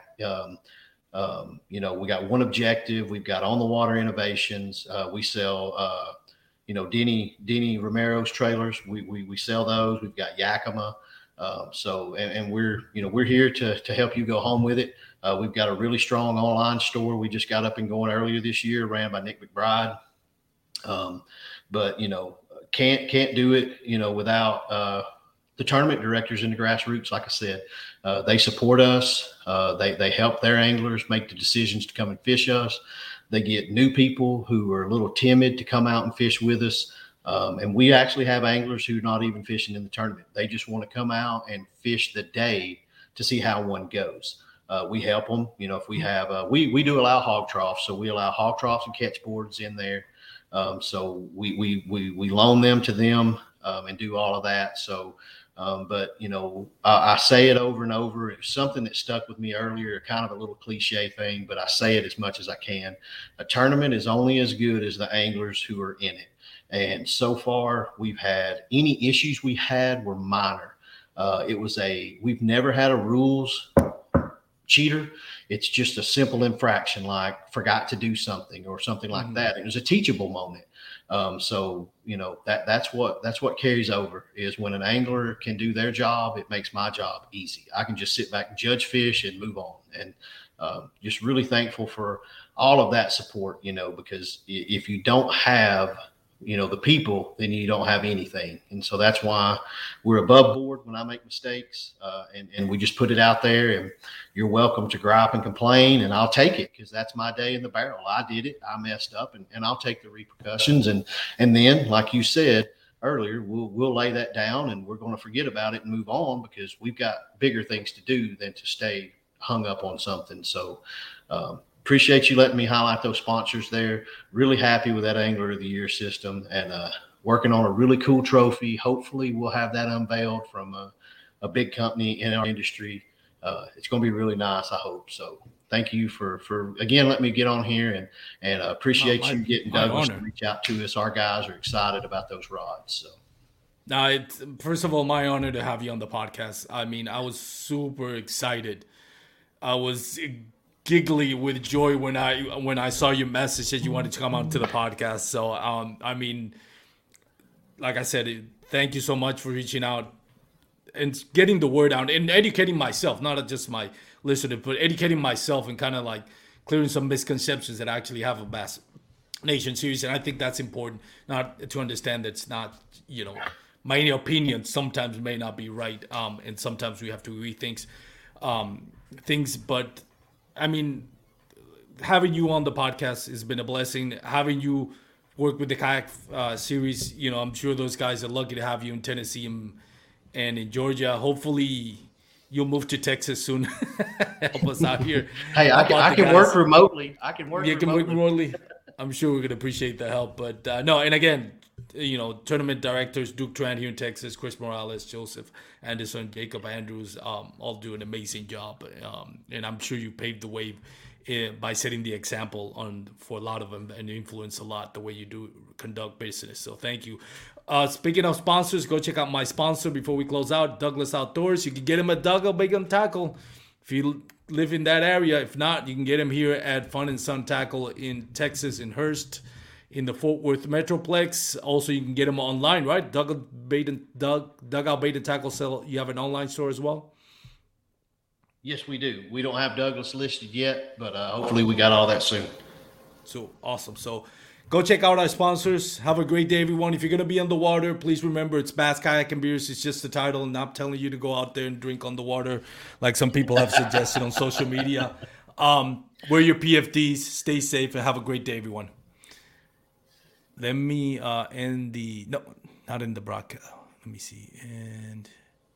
We got One Objective. We've got On the Water Innovations. We sell, Denny Romero's trailers. We sell those. We've got Yakima. We're here to help you go home with it. We've got a really strong online store. We just got up and going earlier this year, ran by Nick McBride. Can't do it, without the tournament directors in the grassroots. Like I said, they support us. They help their anglers make the decisions to come and fish us. They get new people who are a little timid to come out and fish with us. And we actually have anglers who are not even fishing in the tournament. They just want to come out and fish the day to see how one goes. we help them. You know, if we have, we do allow hog troughs, so we allow hog troughs and catch boards in there. So we loan them to them and do all of that. So, but you know, I say it over and over. It's something that stuck with me earlier, kind of a little cliche thing, but I say it as much as I can. A tournament is only as good as the anglers who are in it. And so far, we've had any issues we had were minor. We've never had a rules cheater. It's just a simple infraction, like forgot to do something or something like that. It was a teachable moment. So, you know, that's what carries over is when an angler can do their job, it makes my job easy. I can just sit back and judge fish and move on. And just really thankful for all of that support, you know, because if you don't have, you know, the people, then you don't have anything. And so that's why we're above board when I make mistakes. And we just put it out there, and you're welcome to gripe and complain, and I'll take it because that's my day in the barrel. I did it. I messed up, and I'll take the repercussions. And then, like you said earlier, we'll lay that down, and we're going to forget about it and move on because we've got bigger things to do than to stay hung up on something. So, appreciate you letting me highlight those sponsors there. Really happy with that Angler of the Year system and working on a really cool trophy. Hopefully we'll have that unveiled from a big company in our industry. It's going to be really nice, I hope. So thank you for again, letting me get on here and appreciate you getting Douglas to reach out to us. Our guys are excited about those rods. So. Now, first of all, my honor to have you on the podcast. I mean, I was super excited. I was giggly with joy when I saw your message that you wanted to come on to the podcast. So, I mean, like I said, thank you so much for reaching out and getting the word out and educating myself, not just my listener, but educating myself and kind of like clearing some misconceptions that I actually have a Bass Nation series. And I think that's important, not to understand that it's not, you know, my opinion sometimes may not be right. And sometimes we have to rethink things, but I mean, having you on the podcast has been a blessing. Having you work with the kayak series, you know, I'm sure those guys are lucky to have you in Tennessee and in Georgia. Hopefully, you'll move to Texas soon. Help us out here. Hey, I can work remotely. I can work remotely. I'm sure we're going to appreciate the help. But no, and again, you know, tournament directors, Duke Tran here in Texas, Chris Morales, Joseph Anderson, Jacob Andrews, all do an amazing job. And I'm sure you paved the way by setting the example for a lot of them and influence a lot the way you do conduct business. So thank you. Speaking of sponsors, go check out my sponsor before we close out, Douglas Outdoors. You can get him at Doug Big and Tackle if you live in that area. If not, you can get him here at Fun and Sun Tackle in Texas, in Hurst, in the Fort Worth Metroplex. Also, you can get them online, right? Dugout Bait and Tackle sell. You have an online store as well? Yes, we do. We don't have Douglas listed yet, but hopefully we got all that soon. So awesome. So go check out our sponsors. Have a great day, everyone. If you're going to be on the water, please remember it's Bass Kayak and Beers. It's just the title, and I'm telling you to go out there and drink on the water like some people have suggested on social media. Wear your PFDs. Stay safe, and have a great day, everyone. Let me end the... No, not in the broadcast. Let me see. And...